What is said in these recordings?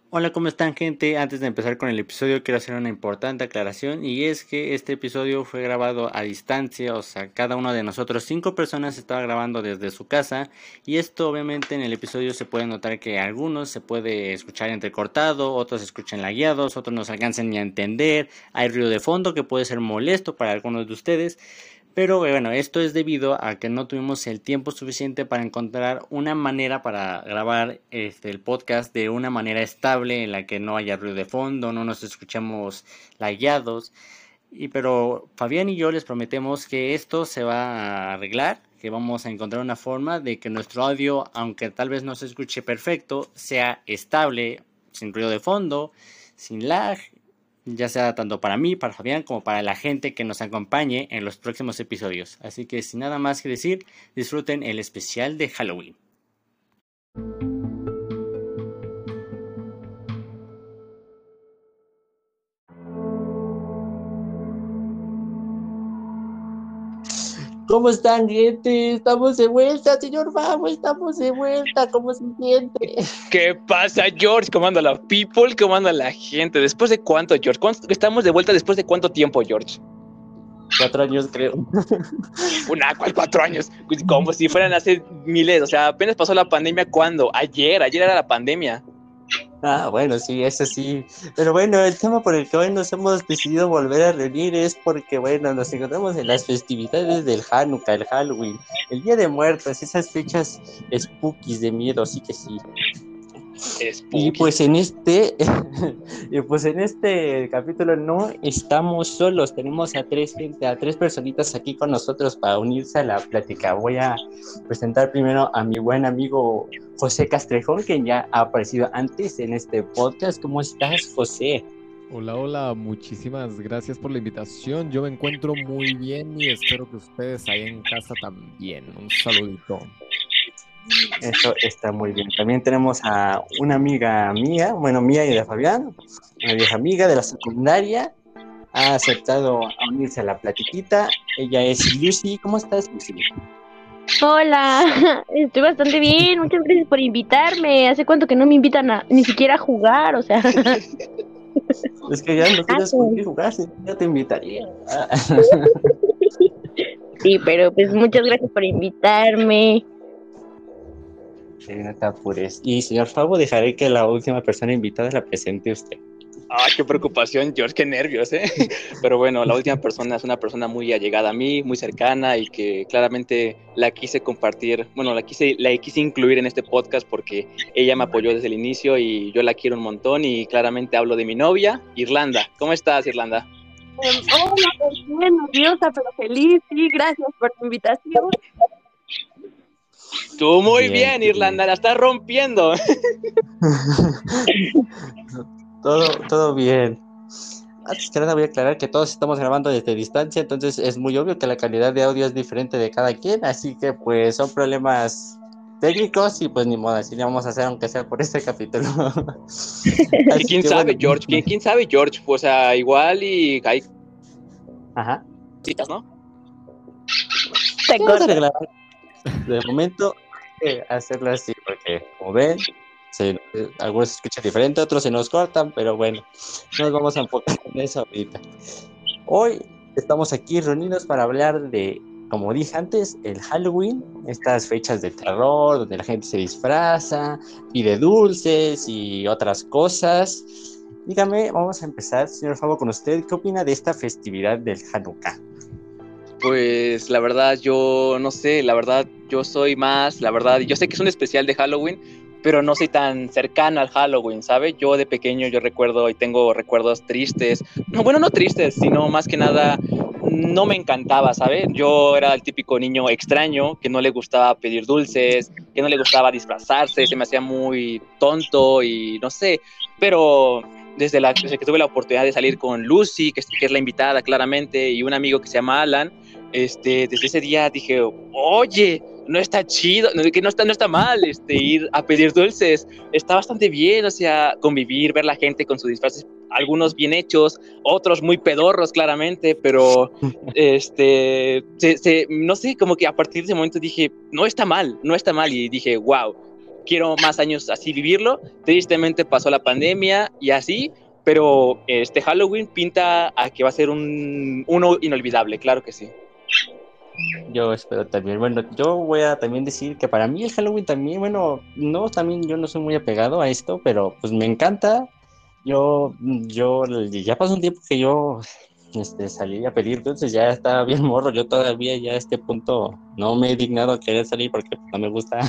Hola, ¿cómo están, gente? Antes de empezar con el episodio quiero hacer una importante aclaración, y es que este episodio fue grabado a distancia, o sea, cada uno de nosotros 5 personas estaba grabando desde su casa, y esto obviamente en el episodio se puede notar que algunos se puede escuchar entrecortado, otros se escuchan lagueados, otros no se alcanzan ni a entender, hay ruido de fondo que puede ser molesto para algunos de ustedes. Pero bueno, esto es debido a que no tuvimos el tiempo suficiente para encontrar una manera para grabar el podcast de una manera estable en la que no haya ruido de fondo, no nos escuchemos lagueados. Pero Fabián y yo les prometemos que esto se va a arreglar, que vamos a encontrar una forma de que nuestro audio, aunque tal vez no se escuche perfecto, sea estable, sin ruido de fondo, sin lag, ya sea tanto para mí, para Fabián, como para la gente que nos acompañe en los próximos episodios. Así que sin nada más que decir, disfruten el especial de Halloween. ¿Cómo están, gente? Estamos de vuelta, señor Fabo, estamos de vuelta. ¿Cómo se siente? ¿Qué pasa, George? ¿Cómo anda la people? ¿Cómo anda la gente? ¿Después de cuánto, George? ¿Estamos de vuelta después de cuánto tiempo, George? 4 años, creo. ¿Cuál 4 años? Como si fueran hace miles. O sea, apenas pasó la pandemia. ¿Cuándo? Ayer era la pandemia. Bueno, sí, eso sí. Pero bueno, el tema por el que hoy nos hemos decidido volver a reunir es porque, bueno, nos encontramos en las festividades del Hanukkah, el Halloween, el Día de Muertos, esas fechas spookies de miedo, sí que sí. Y pues en este capítulo no estamos solos, tenemos a tres personitas aquí con nosotros para unirse a la plática. Voy a presentar primero a mi buen amigo José Castrejón, que ya ha aparecido antes en este podcast. ¿Cómo estás, José? Hola, muchísimas gracias por la invitación. Yo me encuentro muy bien y espero que ustedes ahí en casa también. Un saludito. Eso está muy bien. También tenemos a una amiga mía, bueno, mía y de Fabián, una vieja amiga de la secundaria. Ha aceptado a unirse a la platiquita. Ella es Lucy. ¿Cómo estás, Lucy? Hola, estoy bastante bien, muchas gracias por invitarme. ¿Hace cuánto que no me invitan ni siquiera a jugar? O sea, Es que ya no tienes por qué jugar, si ya te invitaría. sí, pero pues muchas gracias por invitarme. Sí, no te apures. Y señor Fabo, dejaré que la última persona invitada la presente usted. Qué preocupación, George, qué nervios, ¿eh? Pero bueno, la última persona es una persona muy allegada a mí, muy cercana y que claramente la quise compartir, bueno, la quise incluir en este podcast porque ella me apoyó desde el inicio y yo la quiero un montón y claramente hablo de mi novia, Irlanda. ¿Cómo estás, Irlanda? Hola, pues bien nerviosa, pero feliz, sí, gracias por tu invitación. Tú muy bien, Irlanda, la estás rompiendo. Todo bien. Antes que nada voy a aclarar que todos estamos grabando desde distancia, entonces es muy obvio que la calidad de audio es diferente de cada quien, así que pues son problemas técnicos y pues ni modo, así le vamos a hacer aunque sea por este capítulo. ¿Y quién sabe, bueno, George? ¿Quién sabe, George? O sea, igual y hay... Ajá. Citas, ¿no? Vamos a arreglar. De momento hacerlo así, porque como ven, algunos se escuchan diferente, otros se nos cortan, pero bueno, no nos vamos a enfocar en eso ahorita. Hoy estamos aquí reunidos para hablar de, como dije antes, el Halloween, estas fechas de terror, donde la gente se disfraza, pide dulces y otras cosas. Dígame, vamos a empezar, señor Fabo, con usted. ¿Qué opina de esta festividad del Hanukkah? Pues la verdad yo no sé, la verdad yo soy más, la verdad yo sé que es un especial de Halloween, pero no soy tan cercano al Halloween, ¿sabe? Yo de pequeño yo recuerdo y tengo recuerdos tristes, no tristes, sino más que nada no me encantaba, ¿sabe? Yo era el típico niño extraño que no le gustaba pedir dulces, que no le gustaba disfrazarse, se me hacía muy tonto y no sé, pero desde que tuve la oportunidad de salir con Lucy, que es la invitada claramente, y un amigo que se llama Alan, desde ese día dije, oye, no está chido, que no está mal ir a pedir dulces, está bastante bien, o sea, convivir, ver la gente con sus disfraces, algunos bien hechos, otros muy pedorros claramente, pero no sé, como que a partir de ese momento dije, no está mal, y dije, wow, quiero más años así vivirlo. Tristemente pasó la pandemia y así, pero este Halloween pinta a que va a ser uno inolvidable, claro que sí. Yo espero también. Bueno, yo voy a también decir que para mí el Halloween también, bueno, no, también yo no soy muy apegado a esto, pero pues me encanta. Yo ya pasó un tiempo que yo salí a pedir dulces, ya estaba bien morro. Yo todavía ya a este punto no me he dignado a querer salir porque no me gusta.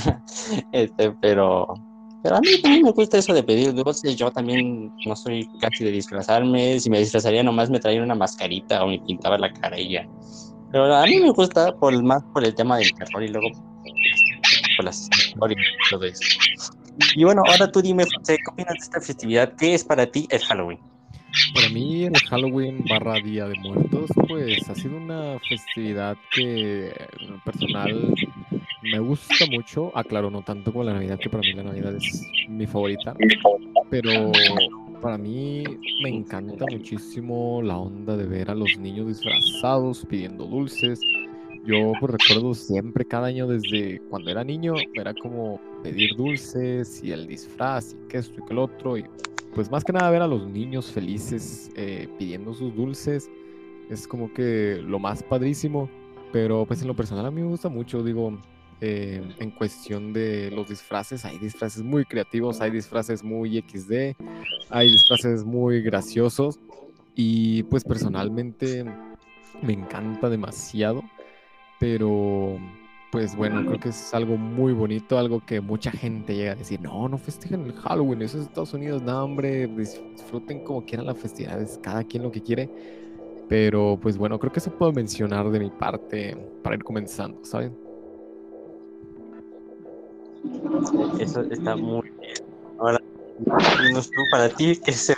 Pero a mí también me gusta eso de pedir dulces. Yo también no soy casi de disfrazarme. Si me disfrazaría, nomás me traía una mascarita o me pintaba la cara y ya. Pero a mí me gusta más por el tema del terror y luego por las historias y todo eso. Y bueno, ahora tú dime, José, ¿qué opinas de esta festividad? ¿Qué es para ti el Halloween? Para mí el Halloween barra Día de Muertos, pues ha sido una festividad que en lo personal me gusta mucho. Claro, no tanto como la Navidad, que para mí la Navidad es mi favorita, pero para mí me encanta muchísimo la onda de ver a los niños disfrazados pidiendo dulces. Yo pues recuerdo siempre, cada año desde cuando era niño, era como pedir dulces y el disfraz y que esto y que el otro. Y pues más que nada ver a los niños felices pidiendo sus dulces es como que lo más padrísimo. Pero pues en lo personal a mí me gusta mucho, digo, en cuestión de los disfraces, hay disfraces muy creativos, hay disfraces muy XD, hay disfraces muy graciosos y pues personalmente me encanta demasiado. Pero, pues bueno, creo que es algo muy bonito, algo que mucha gente llega a decir, no, no festejen el Halloween, eso es Estados Unidos, no, hombre, disfruten como quieran las festividades, cada quien lo que quiere. Pero, pues bueno, creo que eso puedo mencionar de mi parte para ir comenzando, ¿saben? Eso está muy bien. Ahora, dinos tú, para ti, ¿qué es el...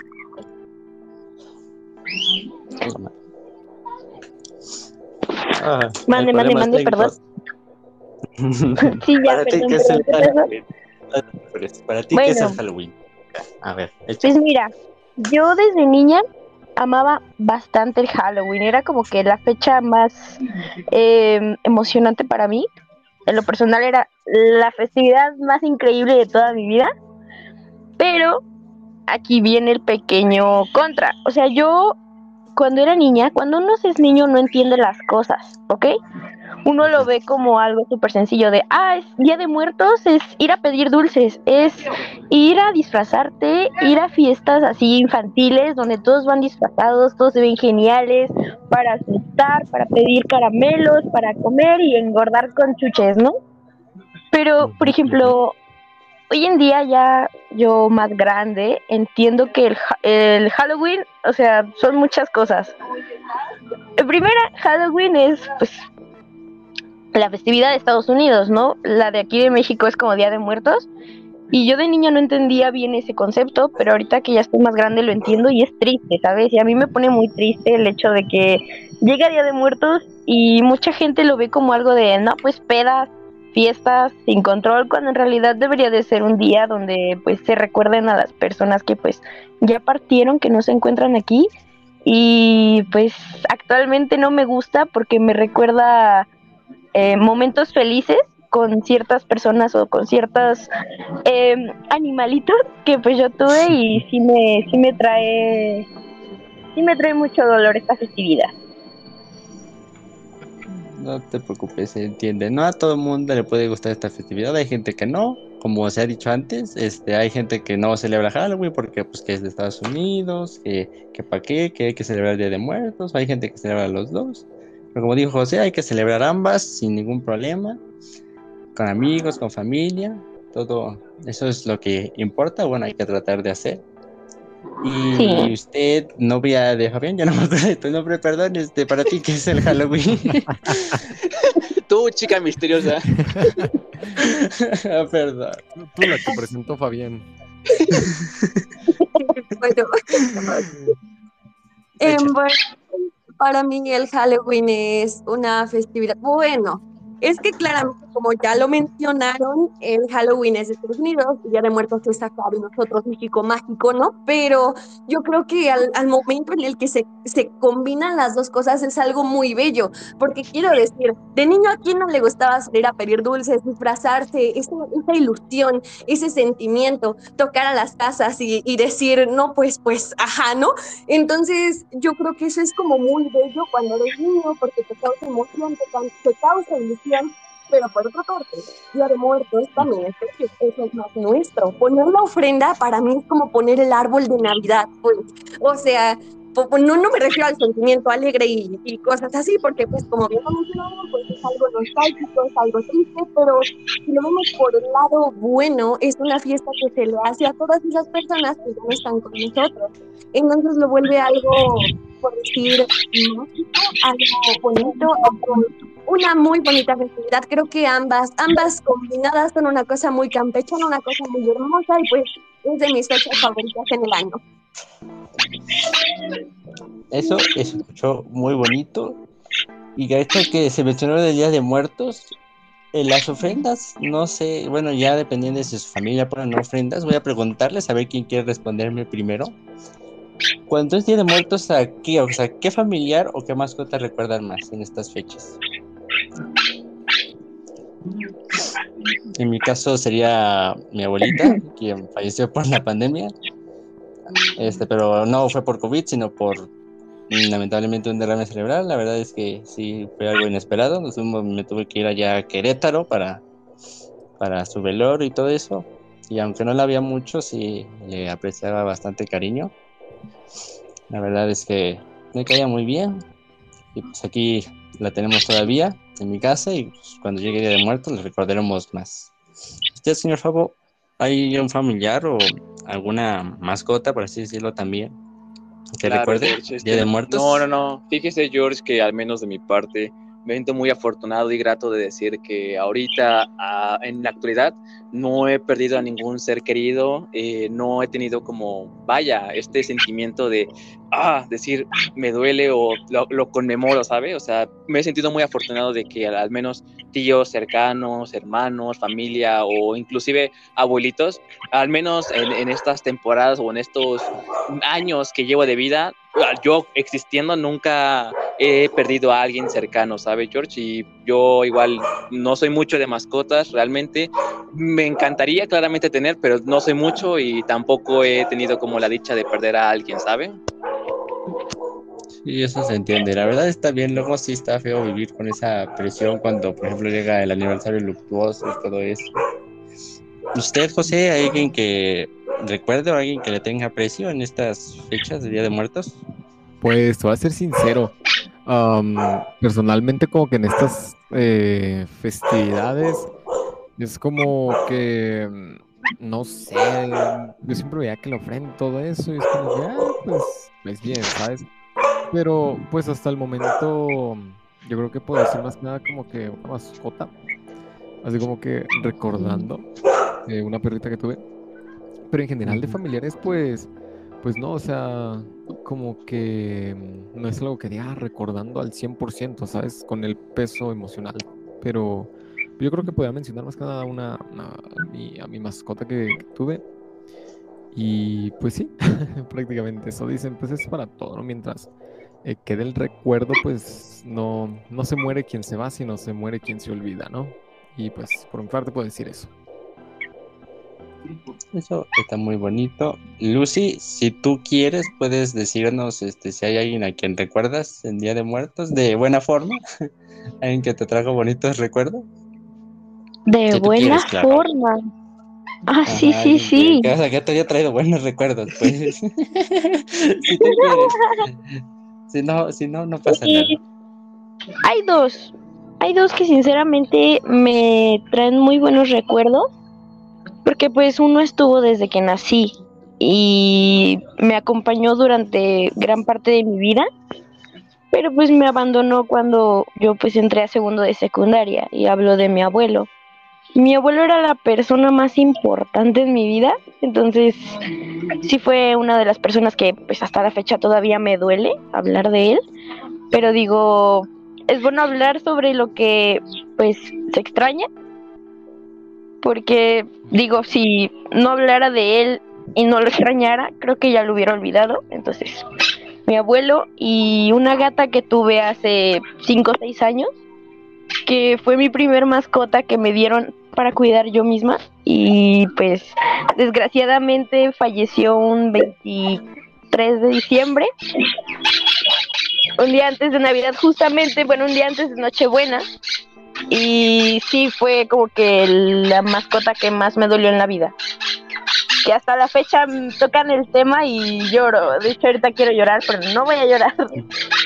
Mande, perdón. Sí, ya, para ti, perdón, ¿qué es el ¿qué pasó? Halloween? Para ti, ¿qué es el Bueno, Halloween? A ver, pues mira, yo desde niña amaba bastante el Halloween, era como que la fecha más emocionante para mí. En lo personal era la festividad más increíble de toda mi vida, pero aquí viene el pequeño contra. O sea, yo cuando era niña, cuando uno es niño no entiende las cosas, ¿ok? Uno lo ve como algo súper sencillo de, es Día de Muertos, es ir a pedir dulces, es ir a disfrazarte, ir a fiestas así infantiles donde todos van disfrazados, todos se ven geniales, para asustar, para pedir caramelos, para comer y engordar con chuches, ¿no? Pero, por ejemplo, hoy en día ya yo más grande entiendo que el Halloween, o sea, son muchas cosas. El primero, Halloween es pues la festividad de Estados Unidos, ¿no? La de aquí de México es como Día de Muertos. Y yo de niña no entendía bien ese concepto, pero ahorita que ya estoy más grande lo entiendo y es triste, ¿sabes? Y a mí me pone muy triste el hecho de que llega Día de Muertos y mucha gente lo ve como algo de, no, pues pedas, fiestas sin control, cuando en realidad debería de ser un día donde pues se recuerden a las personas que pues ya partieron, que no se encuentran aquí. Y pues actualmente no me gusta porque me recuerda momentos felices con ciertas personas o con ciertos animalitos que pues yo tuve y sí me trae mucho dolor esta festividad. no te preocupes, se entiende. No a todo el mundo le puede gustar esta festividad. Hay gente que no, como se ha dicho antes, hay gente que no celebra Halloween porque pues que es de Estados Unidos, que para qué, que hay que celebrar el Día de Muertos. Hay gente que celebra los dos. Pero como dijo José, hay que celebrar ambas sin ningún problema, con amigos, con familia, todo eso es lo que importa. Bueno, hay que tratar de hacer. Y Sí. usted, novia de Fabián, ya no me acuerdo de tu nombre, perdón, para ti, ¿qué es el Halloween? Tú, chica misteriosa. Perdón. Tú la que presentó Fabián. Bueno, bueno, para mí el Halloween es una festividad. Bueno, es que claramente como ya lo mencionaron, el Halloween es de Estados Unidos, el Día de Muertos es acá de nosotros, México mágico, ¿no? Pero yo creo que al momento en el que se combinan las dos cosas es algo muy bello, porque quiero decir, de niño a quién no le gustaba salir a pedir dulces, disfrazarse, esa ilusión, ese sentimiento, tocar a las casas y decir, no, pues, ajá, ¿no? Entonces, yo creo que eso es como muy bello cuando eres niño, porque te causa emoción, te causa ilusión, pero por otra parte, Día de Muertos también es bello, eso es más nuestro. Poner la ofrenda para mí es como poner el árbol de Navidad, pues, o sea, no me refiero al sentimiento alegre y cosas así, porque pues como bien lo mencionaron, pues es algo nostálgico, es algo triste, pero si lo vemos por el lado bueno, es una fiesta que se le hace a todas esas personas que ya no están con nosotros. Entonces lo vuelve algo, por decir, mágico, algo bonito, algo, una muy bonita festividad. Creo que ambas combinadas son una cosa muy campechana, una cosa muy hermosa y pues es de mis fechas favoritas en el año. Eso se escuchó muy bonito. Y ahorita que se mencionó del Día de Muertos, las ofrendas, no sé, bueno, ya dependiendo de si su familia ponen ofrendas, voy a preguntarles a ver quién quiere responderme primero. Cuando es Día de Muertos, ¿a qué? O sea, ¿qué familiar o qué mascota recuerdan más en estas fechas? En mi caso sería mi abuelita, quien falleció por la pandemia, pero no fue por COVID, sino por lamentablemente un derrame cerebral. La verdad es que sí fue algo inesperado. Me tuve que ir allá a Querétaro para su velorio y todo eso. Y aunque no la había mucho, sí le apreciaba bastante cariño. La verdad es que me caía muy bien. Y pues aquí la tenemos todavía en mi casa. Y pues cuando llegue el Día de Muertos, le recordaremos más. ¿Usted, señor Fabo, hay un familiar o alguna mascota, por así decirlo, también que Claro, recuerde George, Día de Muertos? No. Fíjese, George, que al menos de mi parte me siento muy afortunado y grato de decir que ahorita, en la actualidad, no he perdido a ningún ser querido, no he tenido como, vaya, este sentimiento de, decir, me duele o lo conmemoro, ¿sabe? O sea, me he sentido muy afortunado de que al menos tíos cercanos, hermanos, familia o inclusive abuelitos, al menos en estas temporadas o en estos años que llevo de vida, yo existiendo nunca he perdido a alguien cercano, ¿sabe, George? Y yo igual no soy mucho de mascotas, realmente me encantaría claramente tener, pero no soy mucho y tampoco he tenido como la dicha de perder a alguien, ¿sabe? Y eso se entiende. La verdad está bien. Luego sí está feo vivir con esa presión cuando, por ejemplo, llega el aniversario luctuoso y todo eso. ¿Usted, José, hay alguien que recuerde o alguien que le tenga aprecio en estas fechas de Día de Muertos? Pues te voy a ser sincero. Personalmente, como que en estas festividades es como que, no sé, yo siempre veía que le ofrecen todo eso y es como que, pues bien, ¿sabes? Pero pues hasta el momento yo creo que puedo decir más que nada como que una mascota, así como que recordando una perrita que tuve. Pero en general de familiares, pues no, o sea, como que no es algo que diga recordando al 100%, ¿sabes? Con el peso emocional. Pero yo creo que podría mencionar más que nada a mi mascota que tuve. Y pues sí, prácticamente eso dicen, pues es para todo, ¿no? Mientras quede el recuerdo, pues no se muere quien se va, sino se muere quien se olvida, ¿no? Y pues por mi parte puedo decir eso. Eso está muy bonito. Lucy, si tú quieres, puedes decirnos si hay alguien a quien recuerdas en Día de Muertos de buena forma, alguien que te trajo bonitos recuerdos. De buena forma. Ah, sí. Que te haya traído buenos recuerdos, pues. Si tú quieres. Si no pasa nada. Hay dos que sinceramente me traen muy buenos recuerdos. Porque pues uno estuvo desde que nací y me acompañó durante gran parte de mi vida, pero pues me abandonó cuando yo pues entré a segundo de secundaria y hablo de mi abuelo. Mi abuelo era la persona más importante en mi vida, entonces sí fue una de las personas que pues hasta la fecha todavía me duele hablar de él, pero digo, es bueno hablar sobre lo que pues se extraña porque digo, si no hablara de él y no lo extrañara, creo que ya lo hubiera olvidado. Entonces, mi abuelo y una gata que tuve hace 5 o 6 años, que fue mi primer mascota que me dieron para cuidar yo misma, y pues desgraciadamente falleció un 23 de diciembre, un día antes de Navidad justamente, bueno, un día antes de Nochebuena, y sí fue como que la mascota que más me dolió en la vida. Que hasta la fecha tocan el tema y lloro. De hecho, ahorita quiero llorar, pero no voy a llorar. No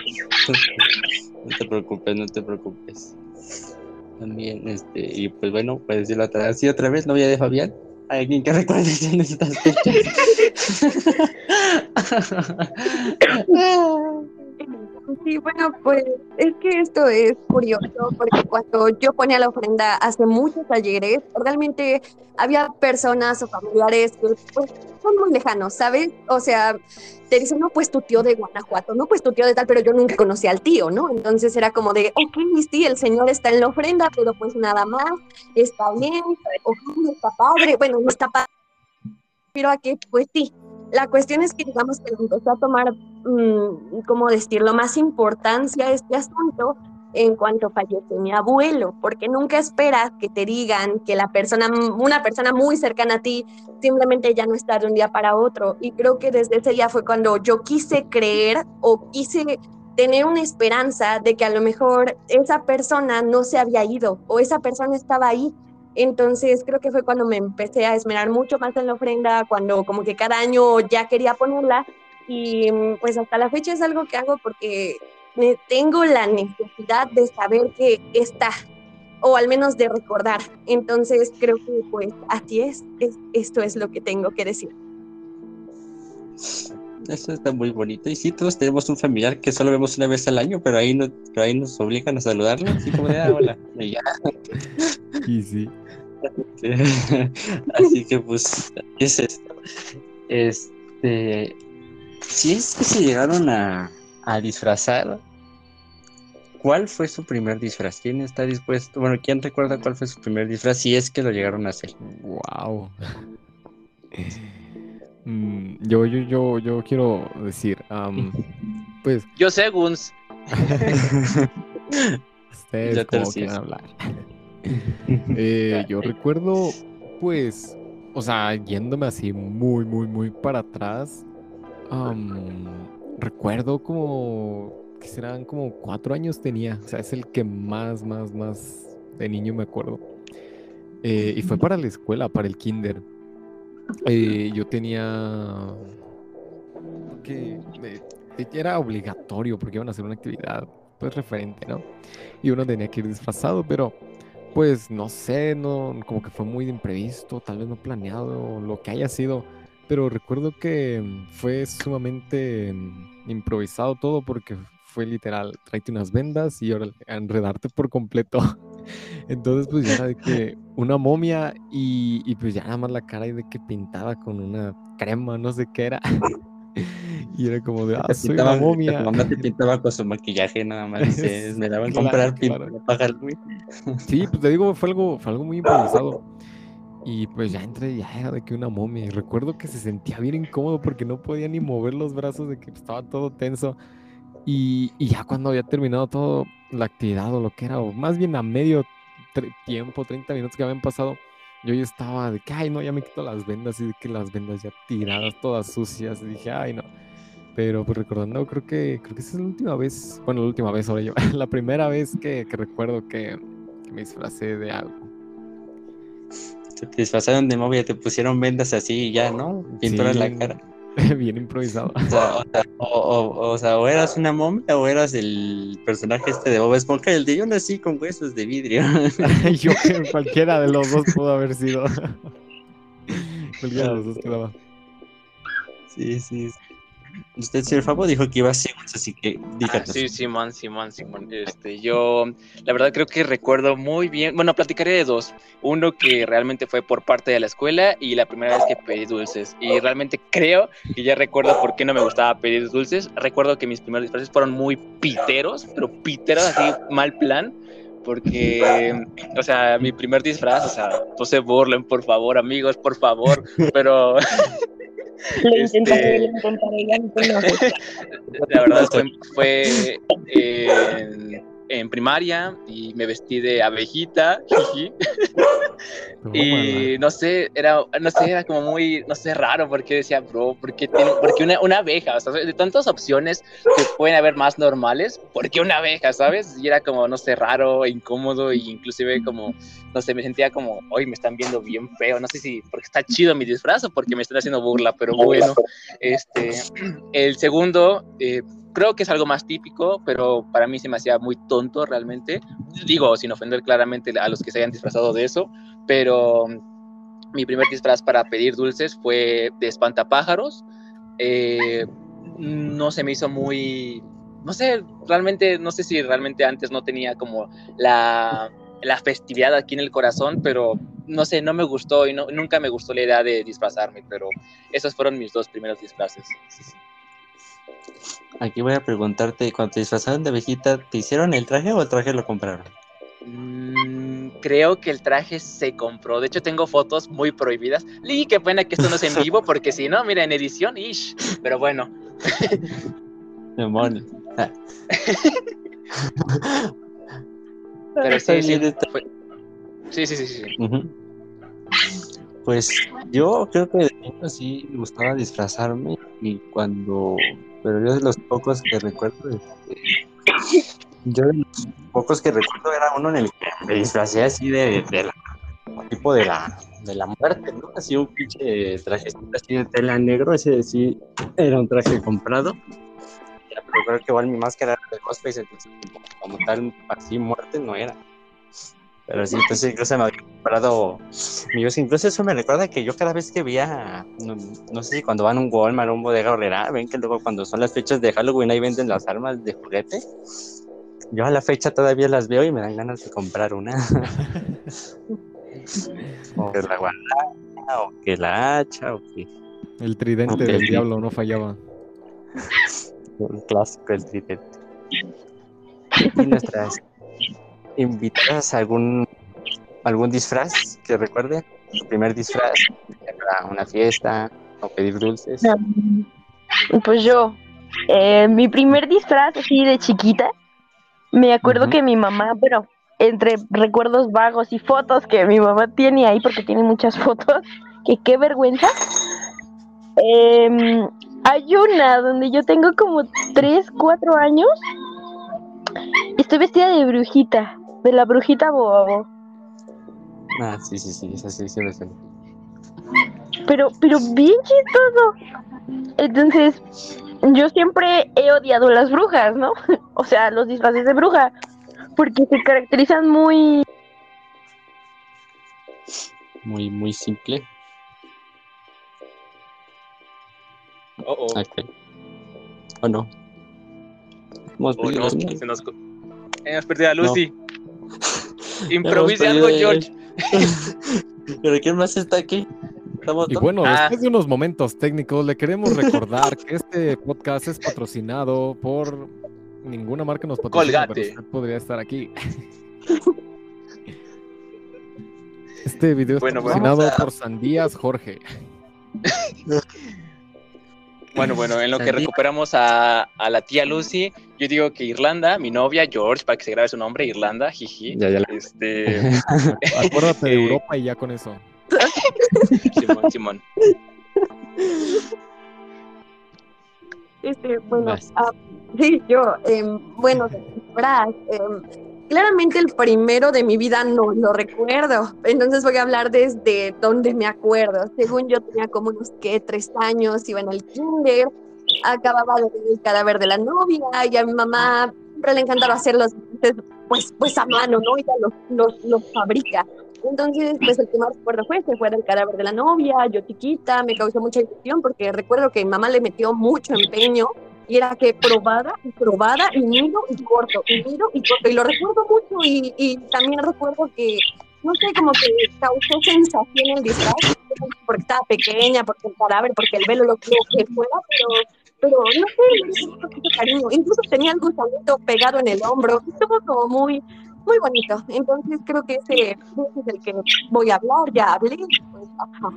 te preocupes, no te preocupes. También, y pues bueno, puedes decirlo así otra vez, novia de Fabián. ¿Hay alguien que recuerde en estas fechas? Sí, bueno, pues es que esto es curioso porque cuando yo ponía la ofrenda hace muchos ayeres, realmente había personas o familiares que pues son muy lejanos, ¿sabes? O sea, te dicen, no, pues tu tío de Guanajuato, no, pues tu tío de tal, pero yo nunca conocí al tío, ¿no? Entonces era como de, ok, sí, el señor está en la ofrenda, pero pues nada más, está bien, ok, está padre, bueno, no está padre, pero a que, pues sí. La cuestión es que digamos que le empezó a tomar, ¿cómo decirlo?, más importancia a este asunto en cuanto falleció mi abuelo, porque nunca esperas que te digan que una persona muy cercana a ti, simplemente ya no está de un día para otro. Y creo que desde ese día fue cuando yo quise creer o quise tener una esperanza de que a lo mejor esa persona no se había ido o esa persona estaba ahí. Entonces creo que fue cuando me empecé a esmerar mucho más en la ofrenda, cuando como que cada año ya quería ponerla, y pues hasta la fecha es algo que hago porque tengo la necesidad de saber que está, o al menos de recordar. Entonces creo que pues así esto es lo que tengo que decir. Eso está muy bonito. Y sí, todos tenemos un familiar que solo vemos una vez al año, pero ahí nos obligan a saludarlo, así como de, hola, y ya. Y sí. Así que pues es esto. Si es que se llegaron a disfrazar, ¿cuál fue su primer disfraz? ¿Quién está dispuesto? Bueno, ¿quién recuerda cuál fue su primer disfraz? Si es que lo llegaron a hacer. Wow. Yo quiero decir, pues Yo sé, Guns. ustedes Ya te como lo quieran siento. hablar. Yo recuerdo, pues, o sea, yéndome así muy, muy, muy para atrás, recuerdo como que serán como 4 años tenía, o sea, es el que más de niño me acuerdo. Y fue para la escuela, para el kinder. Yo tenía que era obligatorio porque iban a hacer una actividad pues referente, ¿no? Y uno tenía que ir disfrazado, pero pues no sé, no, como que fue muy de imprevisto, tal vez no planeado, lo que haya sido, pero recuerdo que fue sumamente improvisado todo porque fue literal, tráete unas vendas y ahora a enredarte por completo. Entonces pues ya era de que una momia y pues ya nada más la cara y de que pintada con una crema, no sé qué era. Y era como de, soy una Tu momia. mamá te pintaba con su maquillaje nada más, se esmeraba en Claro, comprar claro. pintura para Halloween. Sí, pues te digo, fue algo muy improvisado. Y pues ya entré, ya era de que una momia. Y recuerdo que se sentía bien incómodo porque no podía ni mover los brazos, de que estaba todo tenso. Y ya cuando había terminado todo la actividad o lo que era, o más bien a medio tiempo, 30 minutos que habían pasado, yo ya estaba de que, ay, no, ya me quito las vendas, y de que las vendas ya tiradas, todas sucias. Y dije, ay, no. Pero pues recordando, creo que esa es la última vez, bueno, la última vez ahora yo, la primera vez que recuerdo que me disfracé de algo. Te disfrazaron de momia, te pusieron vendas así y ya, ¿no? Pintura en la cara. Bien improvisado. O eras una momia o eras el personaje de Bob Esponja, el de yo nací con huesos de vidrio. Yo que cualquiera de los dos pudo haber sido. Cualquiera de los dos quedaba. Sí. Usted, señor Fabo, dijo que iba a ser, así que díganos. Sí, Simón. Yo, la verdad, creo que recuerdo muy bien. Bueno, platicaré de dos. Uno que realmente fue por parte de la escuela y la primera vez que pedí dulces. Y realmente creo que ya recuerdo por qué no me gustaba pedir dulces. Recuerdo que mis primeros disfraces fueron muy piteros, pero piteros, así, mal plan. porque, o sea, mi primer disfraz, o sea, no se burlen, por favor, amigos, por favor, pero Lo intentaré, ya no tengo fecha. la verdad fue en primaria y me vestí de abejita, jiji. Y no sé, era como muy, no sé, raro, porque decía, bro, porque una abeja, o sea, de tantas opciones que pueden haber más normales, ¿por qué una abeja, sabes? Y era como, no sé, raro e incómodo, e inclusive como, no sé, me sentía como, hoy me están viendo bien feo, no sé si porque está chido mi disfraz o porque me están haciendo burla, pero bueno, el segundo, creo que es algo más típico, pero para mí se me hacía muy tonto realmente, digo, sin ofender claramente a los que se hayan disfrazado de eso, pero mi primer disfraz para pedir dulces fue de espantapájaros. No se me hizo muy, no sé, realmente, no sé si realmente antes no tenía como la festividad aquí en el corazón, pero no sé, no me gustó y nunca me gustó la idea de disfrazarme, pero esos fueron mis 2 primeros disfraces. Sí. Aquí voy a preguntarte, cuando te disfrazaron de abejita, ¿te hicieron el traje o el traje lo compraron? Creo que el traje se compró. De hecho, tengo fotos muy prohibidas. Y qué pena que esto no es en vivo, porque si no, mira, en edición, ish. Pero bueno. Demonios. Pero sí. Sí. Uh-huh. Pues yo creo que de niño sí me gustaba disfrazarme pero yo de los pocos que recuerdo, era uno en el que me disfracé así de la muerte, ¿no? Así un pinche trajecito así de tela negro, ese sí era un traje comprado. Pero creo que igual mi máscara era de Ghostface, entonces como tal así muerte no era. Pero sí, entonces incluso me había comprado incluso eso me recuerda que yo cada vez que veía, no sé si cuando van a un Walmart o un Bodega Aurrerá, ven que luego cuando son las fechas de Halloween ahí venden las armas de juguete. Yo a la fecha todavía las veo y me dan ganas de comprar una. O que la guadaña, o que la hacha, o que... El tridente del diablo no fallaba. Un clásico, el tridente. ¿Y nuestras invitadas algún disfraz que recuerde? ¿Su primer disfraz para una fiesta o pedir dulces? Pues yo, mi primer disfraz así de chiquita, me acuerdo que mi mamá, pero entre recuerdos vagos y fotos que mi mamá tiene ahí, porque tiene muchas fotos, que qué vergüenza. Hay una donde yo tengo como 3, 4 años y estoy vestida de brujita, de la brujita Bobo. Ah, sí, esa sí me suena. Pero bien chistoso. Entonces, yo siempre he odiado las brujas, ¿no? O sea, los disfraces de bruja, porque se caracterizan muy simple. Okay. ¿O no? Hemos perdido a Lucy. No. Improvise algo, George. ¿Pero quién más está aquí? Y bueno, después de unos momentos técnicos, le queremos recordar que este podcast es patrocinado por ninguna marca nos patrocina, pero usted podría estar aquí. Este video es patrocinado por Sandías Jorge. Bueno, en lo que recuperamos a la tía Lucy, yo digo que Irlanda, mi novia, George, para que se grabe su nombre, Irlanda, jiji. Ya. Acuérdate de Europa y ya con eso. Simón. Sí, yo, claramente el primero de mi vida no lo recuerdo, entonces voy a hablar desde donde me acuerdo. Según yo tenía como unos 3 años, iba en el kinder, acababa de ver El cadáver de la novia y a mi mamá siempre le encantaba hacer los pues a mano, ¿no? Ella los fabrica. Entonces, pues el que más recuerdo fue El cadáver de la novia, yo chiquita, me causó mucha ilusión porque recuerdo que mi mamá le metió mucho empeño y era que probada, y miro y corto, y lo recuerdo mucho y también recuerdo que, no sé, como que causó sensación el disfraz, porque estaba pequeña, porque el cadáver, porque el velo, lo que fuera, pero no sé, le hice mucho cariño, incluso tenía el gusanito pegado en el hombro, estuvo como muy muy bonito. Entonces creo que ese es el que voy a hablar, ya hablé. Pues, ajá.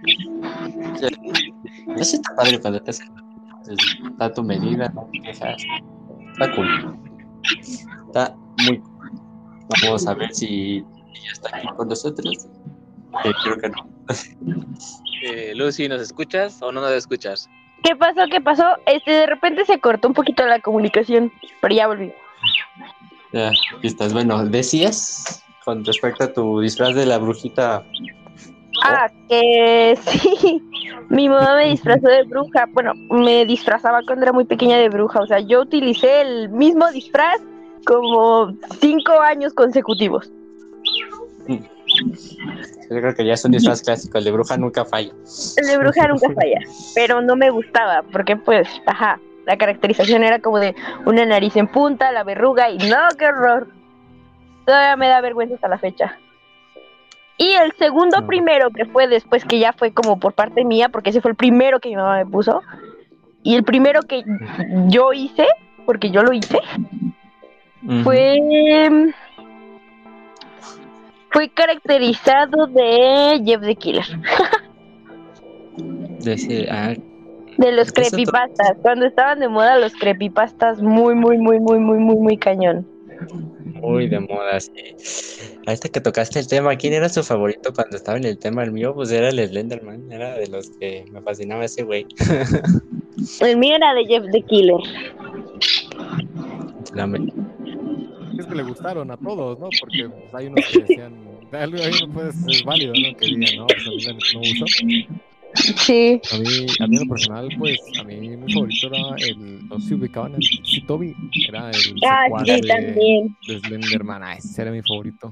Eso está padre cuando te haces. Está tu medida, no te quejas. Está cool. Está muy cool. Vamos a ver si ya está aquí con nosotros. Creo que no. Lucy, ¿nos escuchas o no nos escuchas? ¿Qué pasó? ¿Qué pasó? De repente se cortó un poquito la comunicación, pero ya volví. Ya, aquí estás. Bueno, decías con respecto a tu disfraz de la brujita. Ah, que sí, mi mamá me disfrazó de bruja. Bueno, me disfrazaba cuando era muy pequeña de bruja. O sea, yo utilicé el mismo disfraz como 5 años consecutivos. Yo creo que ya es un disfraz clásico. El de bruja nunca falla. El de bruja nunca falla, pero no me gustaba porque pues, ajá, la caracterización era como de una nariz en punta, la verruga y no, qué horror. Todavía me da vergüenza hasta la fecha. Y el segundo No. primero que fue después, que ya fue como por parte mía, porque ese fue el primero que mi mamá me puso, y el primero que yo hice, porque yo lo hice, fue caracterizado de Jeff the Killer. De los creepypastas, cuando estaban de moda los creepypastas, muy cañón. Muy de moda, sí. Ahorita que tocaste el tema, ¿quién era su favorito cuando estaba en el tema? El mío, pues era el Slenderman, era de los que me fascinaba ese güey. El mío era de Jeff the Killer. Es que le gustaron a todos, ¿no? Porque pues, hay unos que decían, hay uno pues, es válido, ¿no? Que digan, no, pues a mí la neta no me gustó. Sí. A mí en lo personal, pues, a mí mi favorito era no sé si ubicaban el Toby, era el secuaz sí, también. de Slenderman, ese era mi favorito.